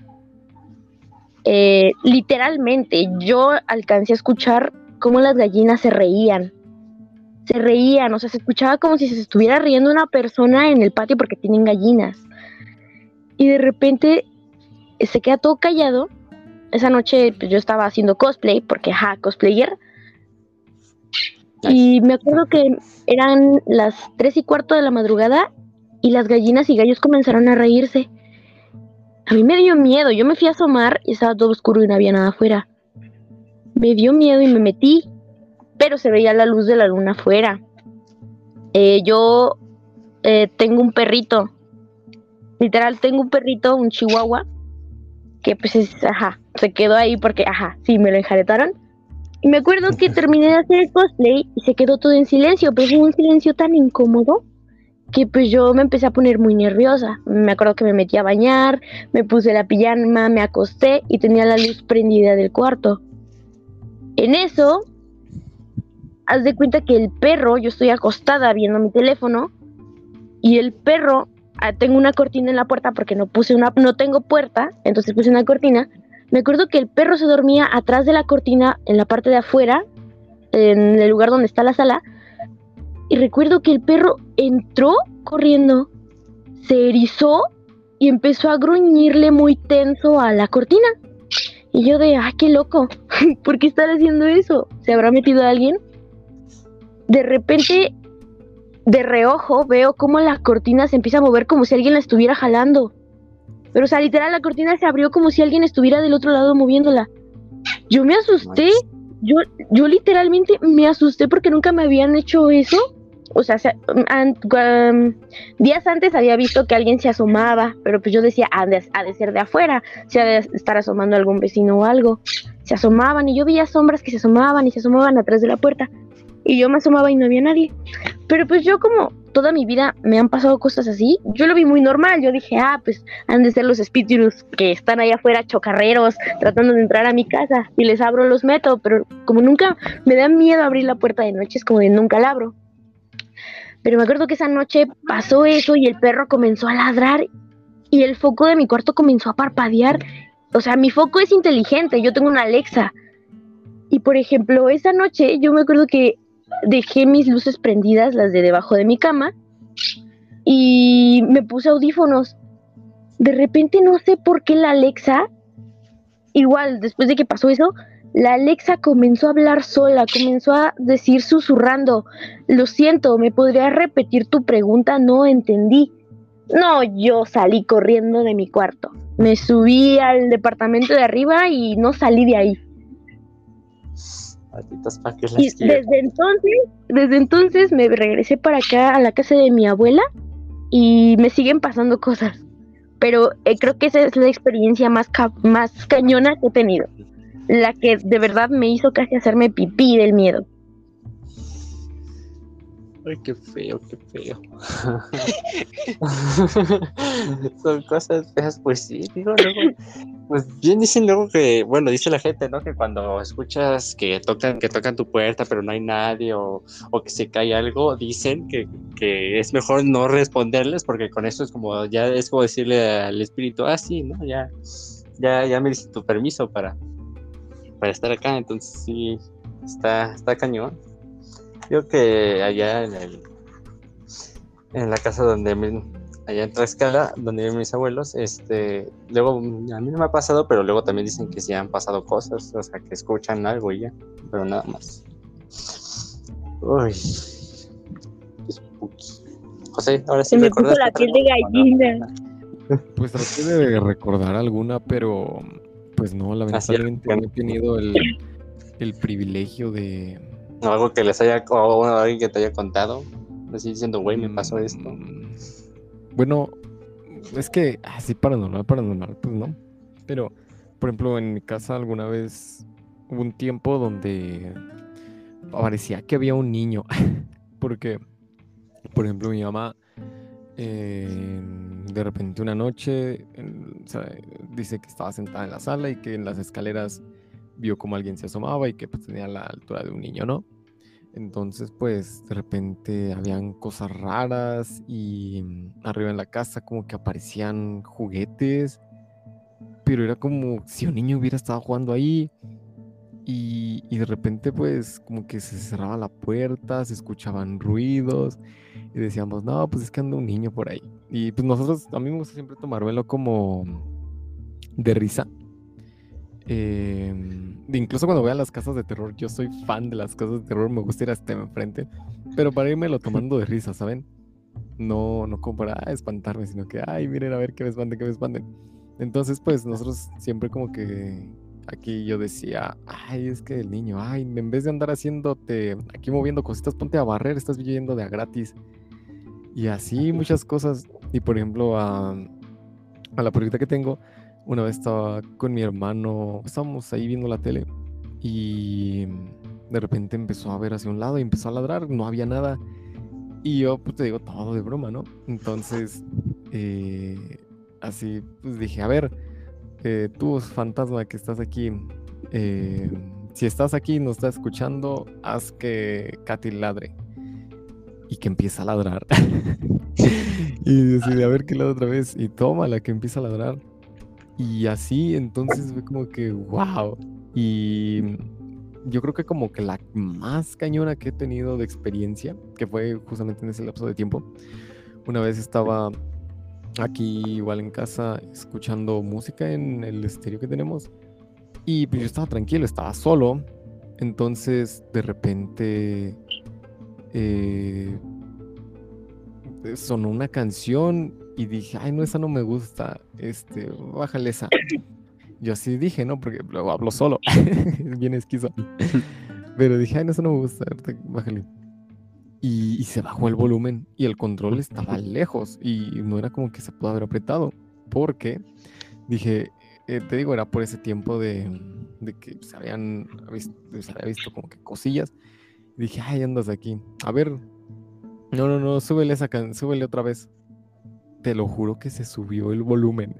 literalmente yo alcancé a escuchar cómo las gallinas se reían, o sea, se escuchaba como si se estuviera riendo una persona en el patio porque tienen gallinas. Y de repente se queda todo callado. Esa noche pues, yo estaba haciendo cosplay, porque cosplayer. Y me acuerdo que eran las 3:15 de la madrugada y las gallinas y gallos comenzaron a reírse. A mí me dio miedo, yo me fui a asomar y estaba todo oscuro y no había nada afuera. Me dio miedo y me metí, pero se veía la luz de la luna afuera. Yo tengo un perrito, literal tengo un perrito, un chihuahua, que pues se quedó ahí porque, sí, me lo enjaretaron. Y me acuerdo que terminé de hacer el cosplay y se quedó todo en silencio, pero fue un silencio tan incómodo que pues yo me empecé a poner muy nerviosa. Me acuerdo que me metí a bañar, me puse la pijama, me acosté y tenía la luz prendida del cuarto. En eso, haz de cuenta que el perro, yo estoy acostada viendo mi teléfono y el perro, tengo una cortina en la puerta porque no tengo puerta, entonces puse una cortina. Me acuerdo que el perro se dormía atrás de la cortina en la parte de afuera, en el lugar donde está la sala. Y recuerdo que el perro entró corriendo, se erizó y empezó a gruñirle muy tenso a la cortina. Y yo de, qué loco, ¿por qué estar haciendo eso? ¿Se habrá metido alguien? De repente, de reojo, veo cómo la cortina se empieza a mover como si alguien la estuviera jalando. Pero, o sea, literal, la cortina se abrió como si alguien estuviera del otro lado moviéndola. Yo me asusté. Yo literalmente me asusté porque nunca me habían hecho eso. O sea, días antes había visto que alguien se asomaba, pero pues yo decía, ha de ser de afuera, se ha de estar asomando algún vecino o algo. Se asomaban y yo veía sombras que se asomaban y se asomaban atrás de la puerta. Y yo me asomaba y no había nadie. Pero pues yo, como toda mi vida me han pasado cosas así, yo lo vi muy normal. Yo dije, pues han de ser los espíritus que están ahí afuera chocarreros tratando de entrar a mi casa. Y les abro, los meto, pero como nunca me da miedo abrir la puerta de noche, es como de nunca la abro. Pero me acuerdo que esa noche pasó eso y el perro comenzó a ladrar y el foco de mi cuarto comenzó a parpadear. O sea, mi foco es inteligente, yo tengo una Alexa. Y por ejemplo, esa noche yo me acuerdo que dejé mis luces prendidas, las de debajo de mi cama, y me puse audífonos. De repente no sé por qué la Alexa, igual después de que pasó eso, la Alexa comenzó a hablar sola, comenzó a decir susurrando, lo siento, ¿me podrías repetir tu pregunta? No entendí. No, yo salí corriendo de mi cuarto. Me subí al departamento de arriba y no salí de ahí. Y desde entonces me regresé para acá a la casa de mi abuela y me siguen pasando cosas. Pero creo que esa es la experiencia más cañona que he tenido. La que de verdad me hizo casi hacerme pipí del miedo. Ay, qué feo, qué feo. Son cosas feas, pues sí, digo, luego, pues bien dicen luego que, bueno, dice la gente, ¿no? Que cuando escuchas que tocan tu puerta, pero no hay nadie, o que se cae algo, dicen que es mejor no responderles, porque con eso es como, ya es como decirle al espíritu, sí, ¿no? Ya me diste tu permiso para estar acá, entonces sí, está cañón. Yo que allá en la casa allá en Tlaxcala, donde viven mis abuelos, luego a mí no me ha pasado, pero luego también dicen que sí han pasado cosas, o sea, que escuchan algo y ya, pero nada más. Uy, spooky. José, ahora sí me puso la piel de gallina. Pues traté de recordar alguna, pero pues no, lamentablemente no he tenido el privilegio de... Algo que les haya, o alguien que te haya contado, así diciendo, güey, me pasó esto. Bueno, es que así paranormal, pues no. Pero, por ejemplo, en mi casa alguna vez hubo un tiempo donde parecía que había un niño. Porque, por ejemplo, mi mamá de repente una noche dice que estaba sentada en la sala y que en las escaleras vio como alguien se asomaba y que pues tenía la altura de un niño, ¿no? Entonces pues de repente habían cosas raras y arriba en la casa como que aparecían juguetes, pero era como si un niño hubiera estado jugando ahí y de repente pues como que se cerraba la puerta, se escuchaban ruidos y decíamos, no, pues es que anda un niño por ahí. Y pues a mí me gusta siempre tomármelo como de risa. Incluso cuando voy a las casas de terror, yo soy fan de las casas de terror, me gusta ir hasta enfrente, pero para irme lo tomando de risa, ¿saben? No como para espantarme, sino que, ay, miren, a ver que me espanten. Entonces, pues nosotros siempre como que aquí yo decía, ay, es que el niño, ay, en vez de andar haciéndote aquí moviendo cositas, ponte a barrer, estás viviendo de a gratis. Y así muchas cosas. Y por ejemplo, a la perrita que tengo, una vez estaba con mi hermano, estábamos ahí viendo la tele y de repente empezó a ver hacia un lado y empezó a ladrar, no había nada. Y yo, pues te digo, todo de broma, ¿no? Entonces, así, pues dije, a ver, tú, fantasma que estás aquí, si estás aquí y nos estás escuchando, haz que Katy ladre. Y que empieza a ladrar. Y decide, a ver qué ladra otra vez. Y toma la que empieza a ladrar. Y así, entonces fue como que, wow. Y yo creo que como que la más cañona que he tenido de experiencia, que fue justamente en ese lapso de tiempo, una vez estaba aquí igual en casa escuchando música en el estéreo que tenemos y pues yo estaba tranquilo, estaba solo, entonces de repente sonó una canción y dije, ay no, esa no me gusta, bájale esa. Yo así dije, ¿no? Porque luego hablo solo, bien esquizo. Pero dije, ay, no, eso no me gusta, ahorita bájale. Y se bajó el volumen y el control estaba lejos y no era como que se pudo haber apretado. Porque dije, te digo, era por ese tiempo de que se había visto como que cosillas. Dije, ay, andas aquí. A ver, no, súbele súbele otra vez. Te lo juro que se subió el volumen.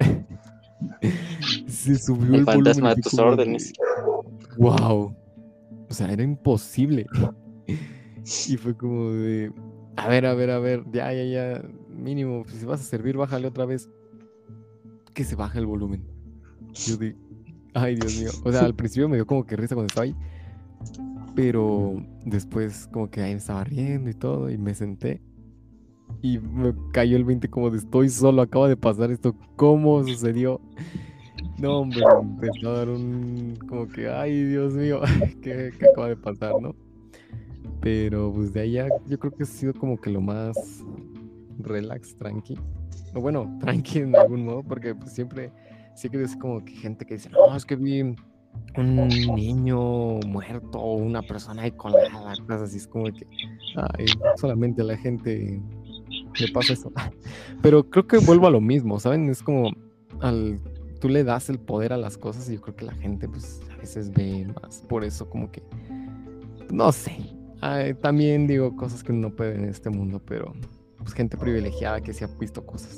Se subió el fantasma volumen. a tus órdenes. Wow. O sea, era imposible. Y fue como de, a ver, ya, mínimo, pues, si vas a servir, bájale otra vez. Que se baja el volumen. Yo de, ay, Dios mío. O sea, al principio me dio como que risa cuando estaba ahí. Pero después como que ahí me estaba riendo y todo. Y me senté. Y me cayó el 20 como de, estoy solo, acaba de pasar esto. ¿Cómo sucedió? No, hombre, me empezó a dar como que, ay, Dios mío, ¿qué acaba de pasar, no? Pero pues de allá yo creo que ha sido como que lo más relax, tranqui. O bueno, tranqui en algún modo, porque pues siempre sí que es como que gente que dice, no, es que vi un niño muerto o una persona ahí colgada, cosas así, es como que, ay, solamente a la gente le pasa eso. Pero creo que vuelvo a lo mismo, ¿saben? Es como tú le das el poder a las cosas y yo creo que la gente pues a veces ve más por eso como que, no sé. También digo cosas que no pueden en este mundo, pero pues gente privilegiada que sí ha visto cosas.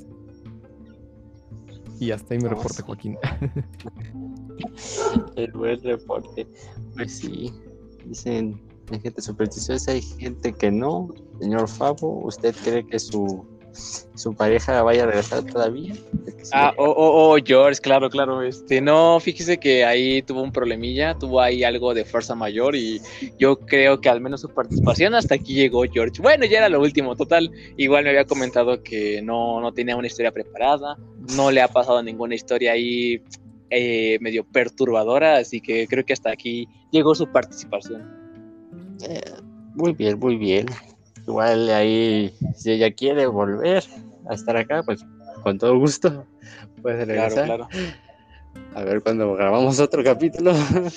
Y hasta ahí mi reporte, Joaquín. El buen reporte. Pues sí, dicen, hay gente supersticiosa, hay gente que no. Señor Fabo, ¿usted cree que su pareja vaya a regresar todavía? George, claro. No, fíjese que ahí tuvo un problemilla, tuvo ahí algo de fuerza mayor y yo creo que al menos su participación hasta aquí llegó, George. Bueno, ya era lo último, total. Igual me había comentado que no tenía una historia preparada, no le ha pasado ninguna historia ahí medio perturbadora, así que creo que hasta aquí llegó su participación. Muy bien. Igual ahí, si ella quiere volver a estar acá, pues con todo gusto puede regresar. Claro. A ver cuando grabamos otro capítulo.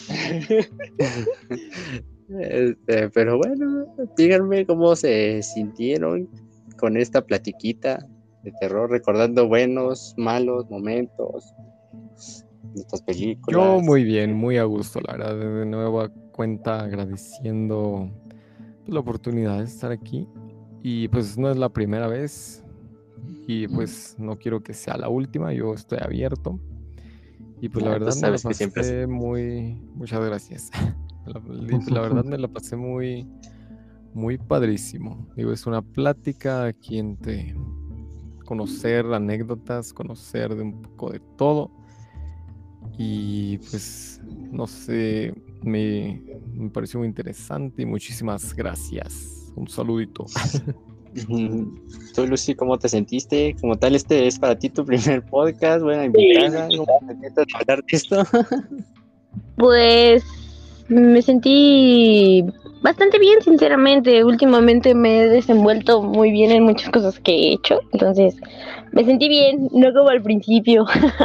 Pero bueno, díganme cómo se sintieron con esta platiquita de terror, recordando buenos, malos momentos de estas películas. Yo muy bien, muy a gusto, la verdad. De nueva cuenta agradeciendo la oportunidad de estar aquí. Y pues no es la primera vez. Y pues no quiero que sea la última. Yo estoy abierto. Y pues la verdad me la pasé muchas gracias. La verdad me la pasé muy padrísimo. Digo, es una plática aquí entre conocer anécdotas, conocer de un poco de todo. Y pues no sé, me pareció muy interesante y muchísimas gracias. Un saludito. Tú, Lucy, ¿cómo te sentiste? Como tal, este es para ti tu primer podcast, buena invitada. ¿Cómo te sientes hablar de esto? Pues Me sentí bastante bien, sinceramente. Últimamente me he desenvuelto muy bien en muchas cosas que he hecho, entonces me sentí bien, no como al principio.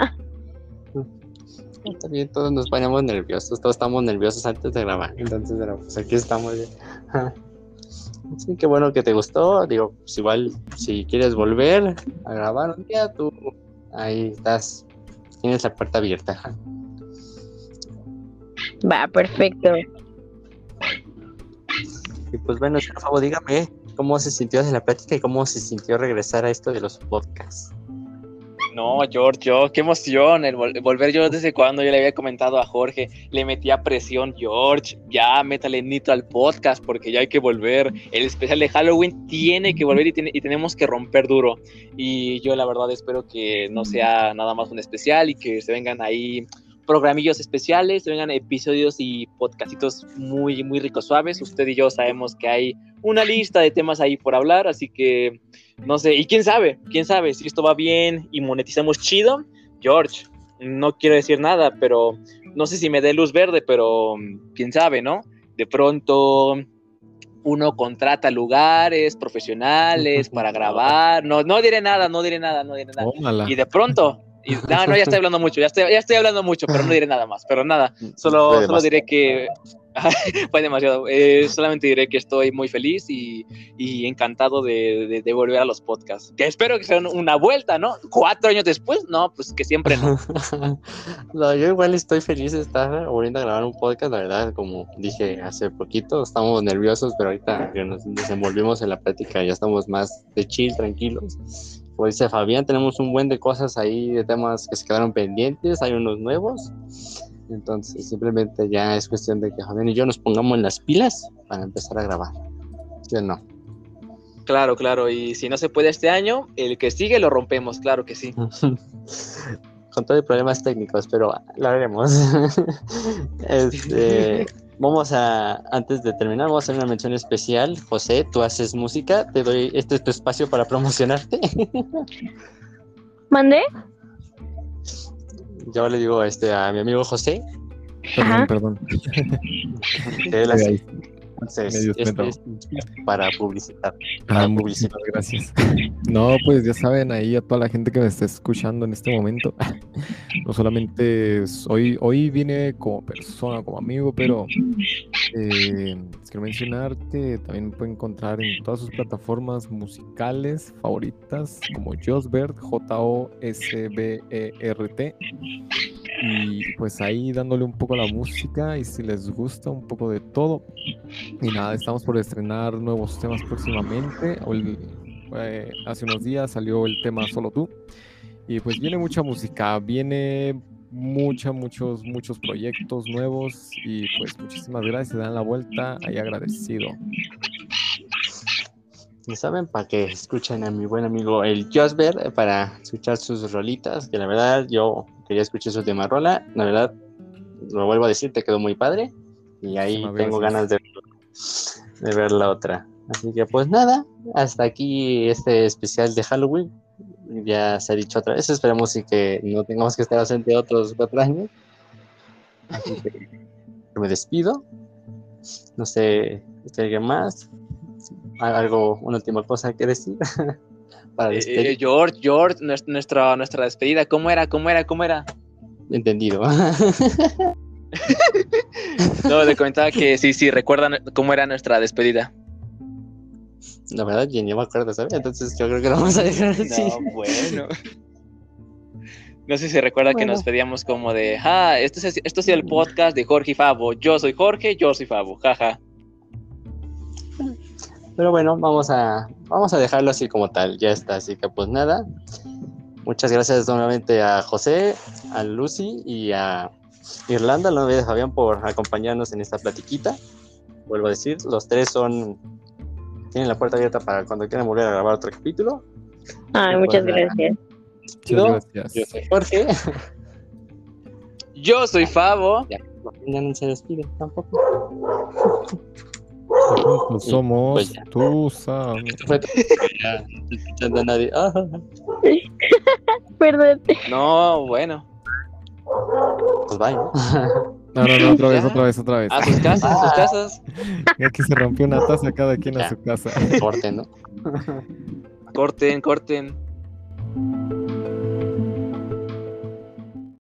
Está bien, todos nos ponemos nerviosos, todos estamos nerviosos antes de grabar, entonces, pero pues aquí estamos bien. Sí, qué bueno que te gustó, digo, pues igual, si quieres volver a grabar un día, tú ahí estás, tienes la puerta abierta. Va, perfecto. Y pues bueno, por favor, dígame cómo se sintió de la plática y cómo se sintió regresar a esto de los podcasts. No, George, qué emoción el volver. Yo desde cuando yo le había comentado a Jorge, le metía presión, George, ya métale nitro al podcast porque ya hay que volver. El especial de Halloween tiene que volver y tenemos que romper duro. Y yo la verdad espero que no sea nada más un especial y que se vengan ahí programillos especiales, se vengan episodios y podcastitos muy, muy ricos, suaves. Usted y yo sabemos que hay una lista de temas ahí por hablar, así que no sé, y quién sabe si esto va bien y monetizamos chido. George, no quiero decir nada, pero no sé si me dé luz verde, pero quién sabe, ¿no? De pronto uno contrata lugares profesionales para grabar, no diré nada. Tómala. Y de pronto, no, ya estoy hablando mucho, ya estoy hablando mucho, pero no diré nada más, pero nada, solo diré que fue demasiado. Solamente diré que estoy muy feliz y encantado de volver a los podcasts. Que espero que sea una vuelta, ¿no? 4 años después, no, pues que siempre no. No, yo igual estoy feliz de estar volviendo a grabar un podcast, la verdad, como dije hace poquito, estamos nerviosos, pero ahorita que nos desenvolvimos en la plática ya estamos más de chill, tranquilos. Como dice Fabián, tenemos un buen de cosas ahí, de temas que se quedaron pendientes, hay unos nuevos. Entonces, simplemente ya es cuestión de que Fabián y yo nos pongamos en las pilas para empezar a grabar. ¿Sí o no? Claro, y si no se puede este año, el que sigue lo rompemos, claro que sí. Con todo de problemas técnicos, pero lo haremos. Vamos a, antes de terminar, vamos a hacer una mención especial. José, tú haces música, te doy, este es tu espacio para promocionarte. ¿Mandé? Yo le digo a mi amigo José. Perdón. Él hace, Entonces, es para publicitar. Muchísimas gracias. No, pues ya saben, ahí a toda la gente que me está escuchando en este momento, no solamente hoy vine como persona, como amigo, pero quiero mencionar que también me pueden encontrar en todas sus plataformas musicales favoritas como Josbert, Josbert, y pues ahí dándole un poco a la música y si les gusta un poco de todo. Y nada, estamos por estrenar nuevos temas próximamente. Hace unos días salió el tema Solo Tú y pues viene mucha música, viene muchos proyectos nuevos y pues muchísimas gracias, dan la vuelta, ahí agradecido. Ya saben, para que escuchen a mi buen amigo el Josbert, para escuchar sus rolitas, que la verdad yo quería escuchar su tema rola, la verdad, lo vuelvo a decir, te quedó muy padre, y ahí tengo ganas de ver la otra. Así que pues nada, hasta aquí este especial de Halloween, ya se ha dicho otra vez, esperemos y que no tengamos que estar ausente otros 4 años. Así que me despido, no sé si alguien más una última cosa que decir para despedir. George, nuestra despedida, ¿cómo era? Entendido. No, le comentaba que sí, recuerdan cómo era nuestra despedida. La verdad, yo no me acuerdo, ¿sabes? Entonces yo creo que lo vamos a dejar así. No, bueno. No sé si recuerda que nos pedíamos como de, esto ha sido el podcast de Jorge y Fabo. Yo soy Jorge, yo soy Fabo, jaja. Pero bueno, vamos a dejarlo así como tal, ya está, así que pues nada, muchas gracias nuevamente a José, a Lucy y a Irlanda, la novia de Fabián, por acompañarnos en esta platiquita. Vuelvo a decir, los tres tienen la puerta abierta para cuando quieran volver a grabar otro capítulo. Muchas gracias. Yo soy Jorge. Yo soy Fabo. Ya no se despide tampoco. Juntos somos pues tus amigos. Ya no estoy escuchando a nadie. Perdón. No, bueno. Pues bye, ¿no? No, otra vez. A sus casas, a sus casas. Aquí se rompió una taza, cada quien a Ya. su casa. Corte, ¿no? Corten.